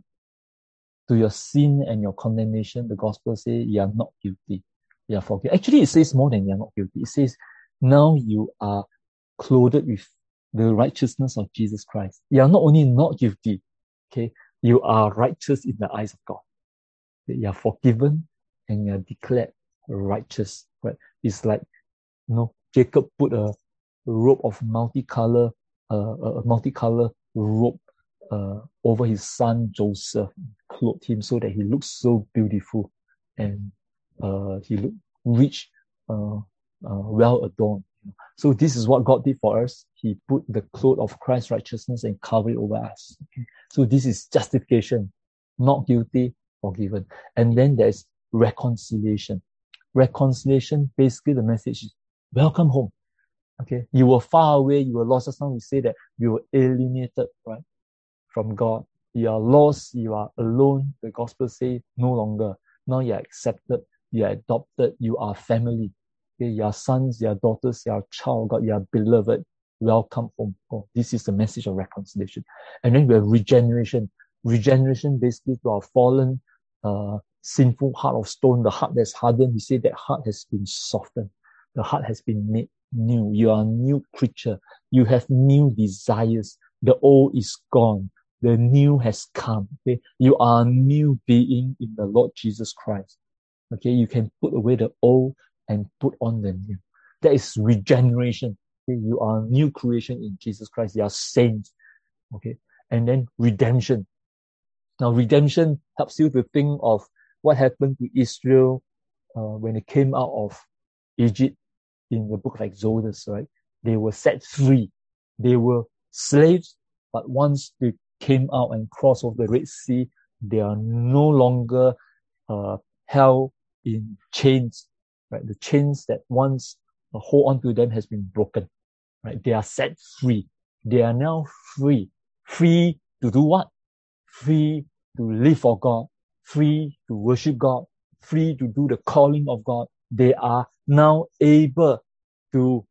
To your sin and your condemnation, the gospel say you are not guilty. You are forgiven. Actually, it says more than you are not guilty. It says now you are clothed with the righteousness of Jesus Christ. You are not only not guilty, okay, you are righteous in the eyes of God. You are forgiven and you are declared righteous. Right? It's like, you know, Jacob put a robe of multicolor, uh, a multicolor robe uh, over his son Joseph, clothed him so that he looks so beautiful and uh, he looked rich, uh, uh, well adorned. So this is what God did for us. He put the cloth of Christ's righteousness and covered it over us. Okay? So this is justification, not guilty, forgiven. And then there's reconciliation. Reconciliation, basically the message is, welcome home. Okay, you were far away, you were lost. Just now we say that you were alienated, right, from God. You are lost, you are alone. The gospel says no longer. Now you are accepted, you are adopted, you are family. Okay, you are sons, you are daughters, you are child of God, you are beloved. Welcome home. Oh, this is the message of reconciliation. And then we have regeneration. Regeneration basically to our fallen, uh, sinful heart of stone, the heart that's hardened. We say that heart has been softened. The heart has been made new. You are a new creature. You have new desires. The old is gone. The new has come. Okay? You are a new being in the Lord Jesus Christ. Okay, you can put away the old and put on the new. That is regeneration. Okay? You are a new creation in Jesus Christ. You are saints. Okay, and then redemption. Now, redemption helps you to think of what happened to Israel uh, when they came out of Egypt in the book of Exodus, right? They were set free. They were slaves, but once they came out and crossed over the Red Sea, they are no longer uh, held in chains, right? The chains that once uh, hold on to them has been broken, right? They are set free. They are now free. Free to do what? Free to live for God. Free to worship God. Free to do the calling of God. They are now able to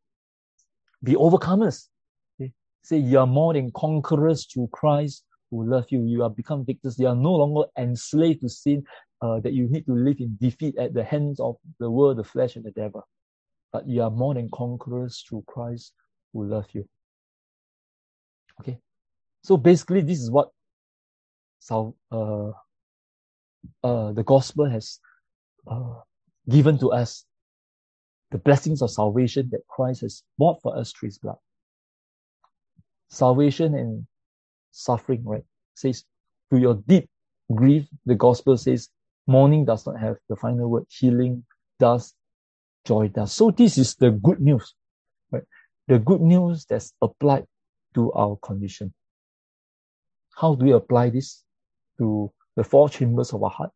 be overcomers. Okay? Say you are more than conquerors through Christ who love you. You are become victors. You are no longer enslaved to sin, uh, that you need to live in defeat at the hands of the world, the flesh, and the devil. But you are more than conquerors through Christ who love you. Okay. So basically, this is what so, uh, uh, the gospel has uh, given to us. The blessings of salvation that Christ has bought for us through his blood. Salvation and suffering, right? Says, to your deep grief, the gospel says, mourning does not have the final word. Healing does, joy does. So this is the good news, right? The good news that's applied to our condition. How do we apply this to the four chambers of our heart?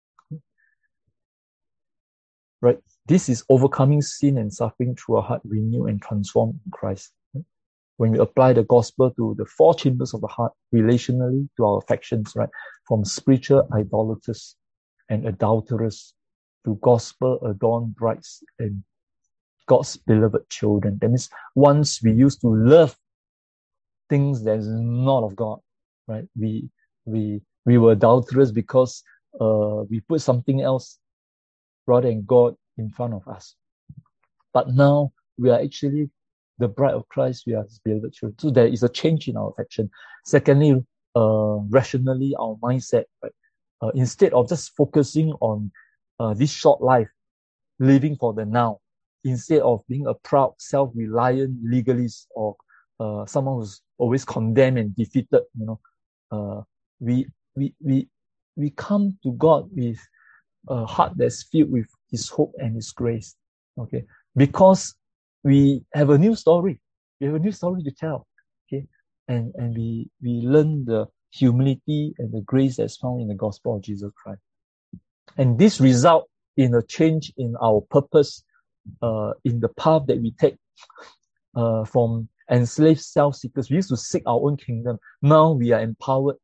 Right? This is overcoming sin and suffering through our heart, renew and transform in Christ. Right? When we apply the gospel to the four chambers of the heart, relationally to our affections, right? From spiritual idolaters and adulterers to gospel-adorned brides and God's beloved children. That means once we used to love things that is not of God, right? We we we were adulterers because uh, we put something else rather than God in front of us. But now we are actually the bride of Christ. We are his beloved children. So there is a change in our affection. Secondly, uh, rationally, our mindset, right? Uh, instead of just focusing on uh, this short life, living for the now, instead of being a proud, self-reliant legalist or uh, someone who's always condemned and defeated, you know, uh, we we we we come to God with a heart that's filled with his hope and his grace. Okay. Because we have a new story. We have a new story to tell. Okay. And, and we, we learn the humility and the grace that's found in the gospel of Jesus Christ. And this result in a change in our purpose, uh, in the path that we take, uh, from enslaved self-seekers. We used to seek our own kingdom. Now we are empowered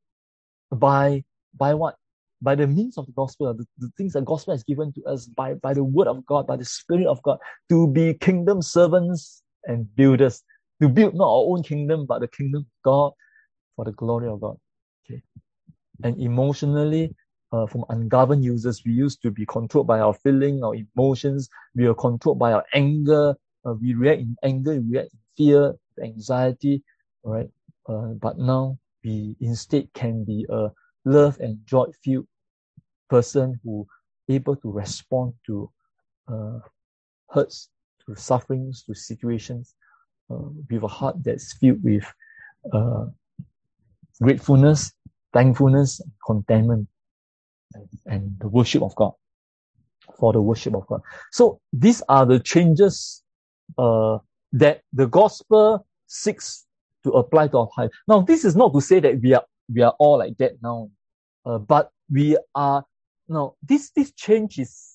by, by what? By the means of the gospel, the, the things that gospel has given to us, by, by the word of God, by the Spirit of God, to be kingdom servants and builders, to build not our own kingdom, but the kingdom of God for the glory of God. Okay. And emotionally, uh, from ungoverned users, we used to be controlled by our feeling, our emotions. We are controlled by our anger. Uh, we react in anger, we react in fear, anxiety, all right? Uh, but now we instead can be a love and joy-filled person who able to respond to uh, hurts, to sufferings, to situations uh, with a heart that's filled with uh, gratefulness, thankfulness, contentment, and, and the worship of God, for the worship of God. So these are the changes uh, that the gospel seeks to apply to our life. Now, this is not to say that we are we are all like that now, uh, but we are now. This this change is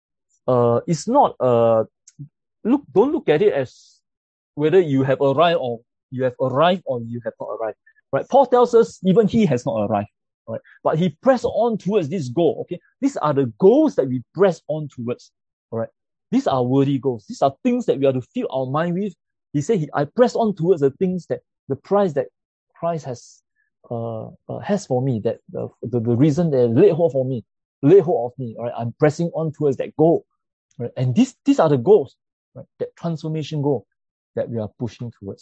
uh is not uh look don't look at it as whether you have arrived or you have arrived or you have not arrived. Right? Paul tells us even he has not arrived. Right? But he pressed on towards this goal. Okay, these are the goals that we press on towards. All right, these are worthy goals. These are things that we are to fill our mind with. He said, he, "I press on towards the things that the prize that Christ has uh, uh has for me. That the, the the reason that laid hold for me, laid hold of me. All right, I'm pressing on towards that goal. Right, and these these are the goals. Right, that transformation goal that we are pushing towards.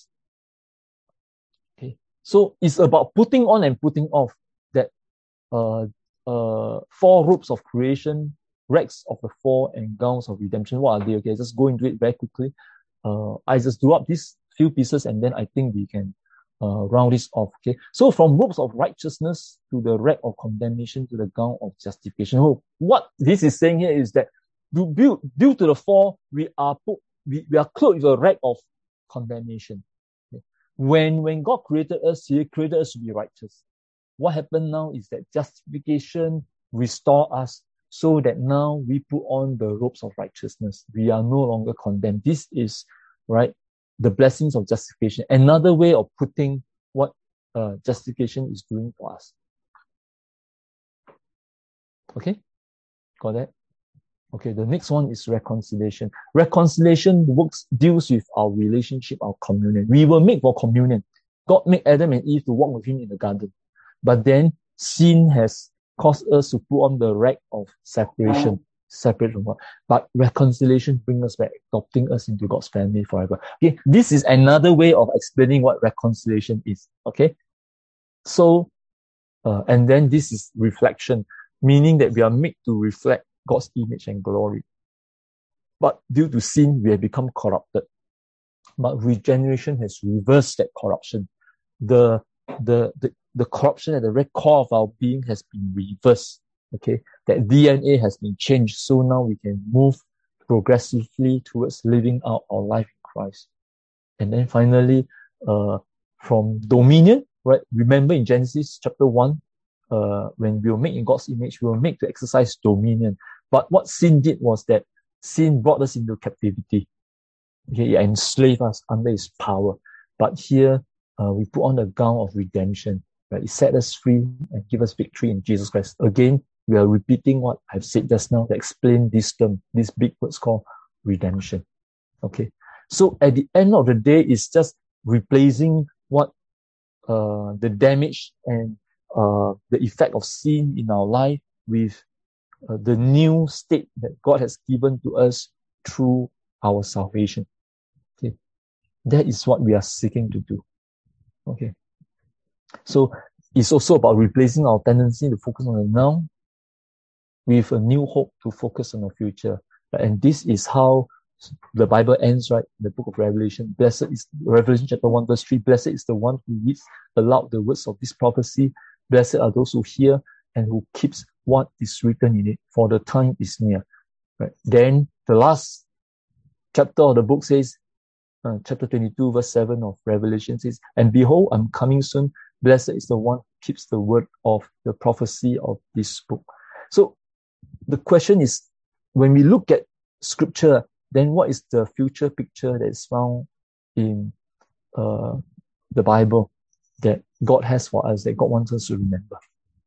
Okay, so it's about putting on and putting off that uh uh four ropes of creation, rags of the fall, and gowns of redemption. What are they? Okay, just go into it very quickly. Uh, I just do up these few pieces, and then I think we can uh, round this off. Okay, so from ropes of righteousness to the rag of condemnation to the gown of justification. Oh, what this is saying here is that due, due to the fall, we are put, we, we are clothed with a rag of condemnation. Okay. When when God created us, He created us to be righteous. What happened now is that justification restore us so that now we put on the robes of righteousness. We are no longer condemned. This is, right, the blessings of justification. Another way of putting what uh, justification is doing for us. Okay? Got that? Okay, the next one is reconciliation. Reconciliation works, deals with our relationship, our communion. We were made for communion. God made Adam and Eve to walk with Him in the garden. But then sin has caused us to put on the rag of separation, separate from God. But reconciliation brings us back, adopting us into God's family forever. Okay, this is another way of explaining what reconciliation is. Okay, so, uh, and then this is reflection, meaning that we are made to reflect God's image and glory. But due to sin, we have become corrupted. But regeneration has reversed that corruption. The, the, the, the corruption at the very core of our being has been reversed. Okay, that D N A has been changed. So now we can move progressively towards living out our life in Christ. And then finally, uh, from dominion, right? Remember in Genesis chapter one, uh, when we were made in God's image, we were made to exercise dominion. But what sin did was that sin brought us into captivity. Okay, it enslaved us under its power. But here, uh, we put on the gown of redemption. Right? It set us free and give us victory in Jesus Christ. Again, we are repeating what I've said just now to explain this term, this big words called redemption. Okay. So at the end of the day, it's just replacing what uh, the damage and uh, the effect of sin in our life with uh, the new state that God has given to us through our salvation. Okay. That is what we are seeking to do. Okay. So it's also about replacing our tendency to focus on the now with a new hope to focus on the future. And this is how the Bible ends, right? In the book of Revelation. Blessed is, Revelation chapter one, verse three, blessed is the one who reads aloud the words of this prophecy. Blessed are those who hear and who keeps what is written in it, for the time is near. Right? Then the last chapter of the book says, uh, chapter twenty-two, verse seven of Revelation says, and behold, I'm coming soon. Blessed is the one who keeps the word of the prophecy of this book. So the question is, when we look at scripture, then what is the future picture that is found in uh, the Bible that God has for us, that God wants us to remember?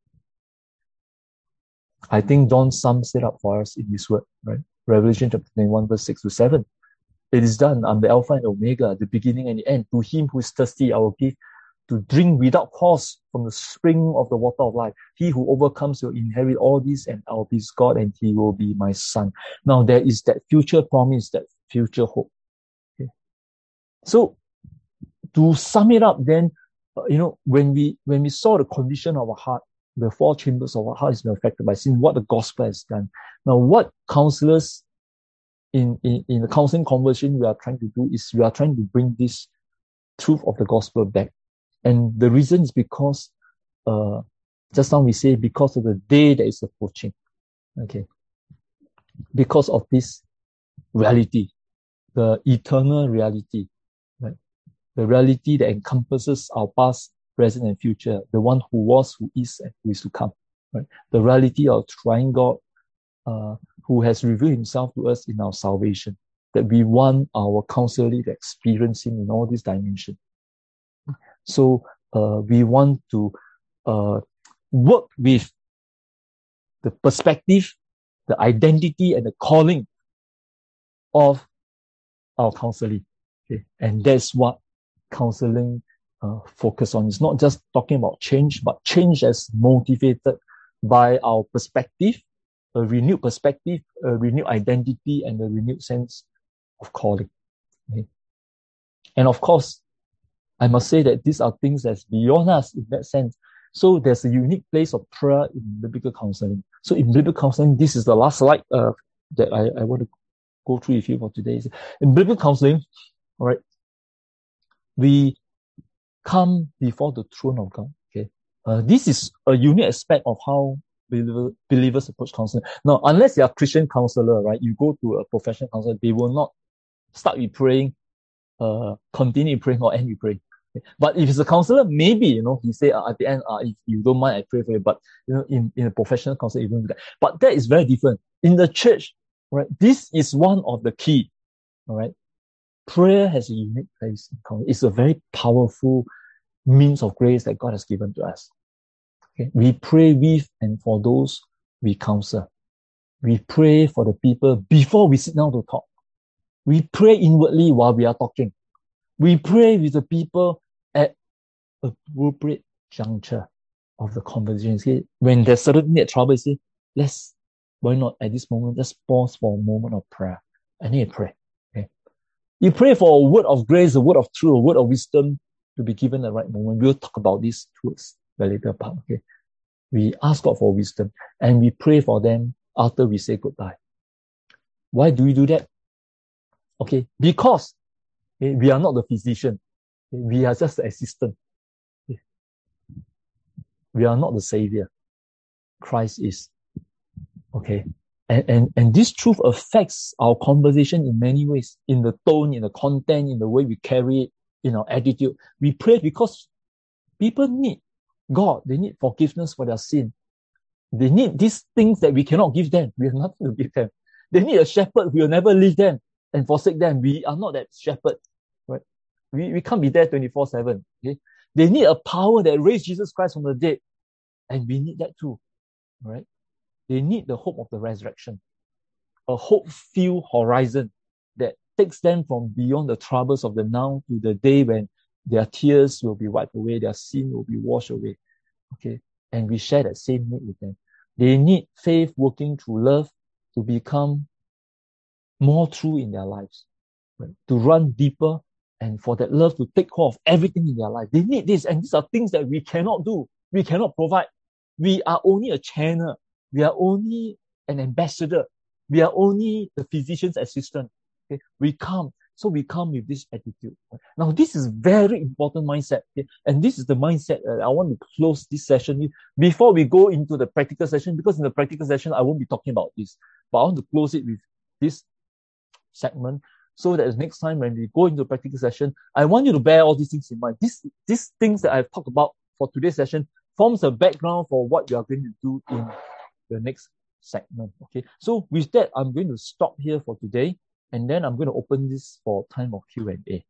I think John sums it up for us in his word, right? Revelation chapter twenty-one, verse six to seven. It is done. I'm the Alpha and Omega, the beginning and the end. To him who is thirsty, I will give to drink without cost from the spring of the water of life. He who overcomes will inherit all this, and I will be his God, and he will be my son. Now there is that future promise, that future hope. Okay. So to sum it up, then, uh, you know, when we when we saw the condition of our heart, the four chambers of our heart has been affected by sin, what the gospel has done. Now, what counselors in, in, in the counseling conversion we are trying to do is we are trying to bring this truth of the gospel back. And the reason is because, uh, just now we say, because of the day that is approaching. Okay. Because of this reality, the eternal reality, right? The reality that encompasses our past, present, and future, the one who was, who is, and who is to come, right? The reality of triune God, uh, who has revealed himself to us in our salvation, that we want our counselor to experience him in all these dimensions. So uh, we want to uh, work with the perspective, the identity, and the calling of our counseling. Okay? And that's what counseling uh, focus on. It's not just talking about change, but change as motivated by our perspective, a renewed perspective, a renewed identity, and a renewed sense of calling. Okay? And of course, I must say that these are things that's beyond us in that sense. So there's a unique place of prayer in biblical counseling. So in biblical counseling, this is the last slide uh, that I, I want to go through with you for today. In biblical counseling, all right, we come before the throne of God. Okay, uh, this is a unique aspect of how believer, believers approach counseling. Now, unless you are a Christian counselor, right, you go to a professional counselor, they will not start with praying, uh, continue praying, or end with praying. Okay. But if it's a counselor, maybe, you know, he say uh, at the end, uh, if you don't mind, I pray for you. But, you know, in, in a professional counselor, you don't do that. But that is very different. In the church, right, this is one of the key, all right. Prayer has a unique place in counseling. It's a very powerful means of grace that God has given to us. Okay. We pray with and for those we counsel. We pray for the people before we sit down to talk. We pray inwardly while we are talking. We pray with the people at appropriate juncture of the conversation. See, when there's suddenly a trouble, say, let's, why not at this moment, just pause for a moment of prayer. I need to pray. Okay. You pray for a word of grace, a word of truth, a word of wisdom to be given at the right moment. We'll talk about this towards the later part. Okay. We ask God for wisdom and we pray for them after we say goodbye. Why do we do that? Okay, because okay, we are not the physician. Okay, we are just the assistant. Okay. We are not the savior. Christ is. Okay. And, and, and this truth affects our conversation in many ways, in the tone, in the content, in the way we carry it, in our attitude. We pray because people need God. They need forgiveness for their sin. They need these things that we cannot give them. We have nothing to give them. They need a shepherd. We will never leave them and forsake them. We are not that shepherd, right? We, we can't be there twenty-four seven, okay? They need a power that raised Jesus Christ from the dead, and we need that too, right? They need the hope of the resurrection, a hope-filled horizon that takes them from beyond the troubles of the now to the day when their tears will be wiped away, their sin will be washed away, okay? And we share that same need with them. They need faith working through love to become more true in their lives, right? To run deeper and for that love to take hold of everything in their life. They need this, and these are things that we cannot do. We cannot provide. We are only a channel. We are only an ambassador. We are only the physician's assistant. Okay? We come. So we come with this attitude. Now, this is very important mindset. Okay? And this is the mindset that I want to close this session with before we go into the practical session, because in the practical session, I won't be talking about this. But I want to close it with this segment so that next time when we go into a practical session, I want you to bear all these things in mind. These, these things that I've talked about for today's session forms a background for what you are going to do in the next segment. Okay, so with that, I'm going to stop here for today, and then I'm going to open this for time of Q and A.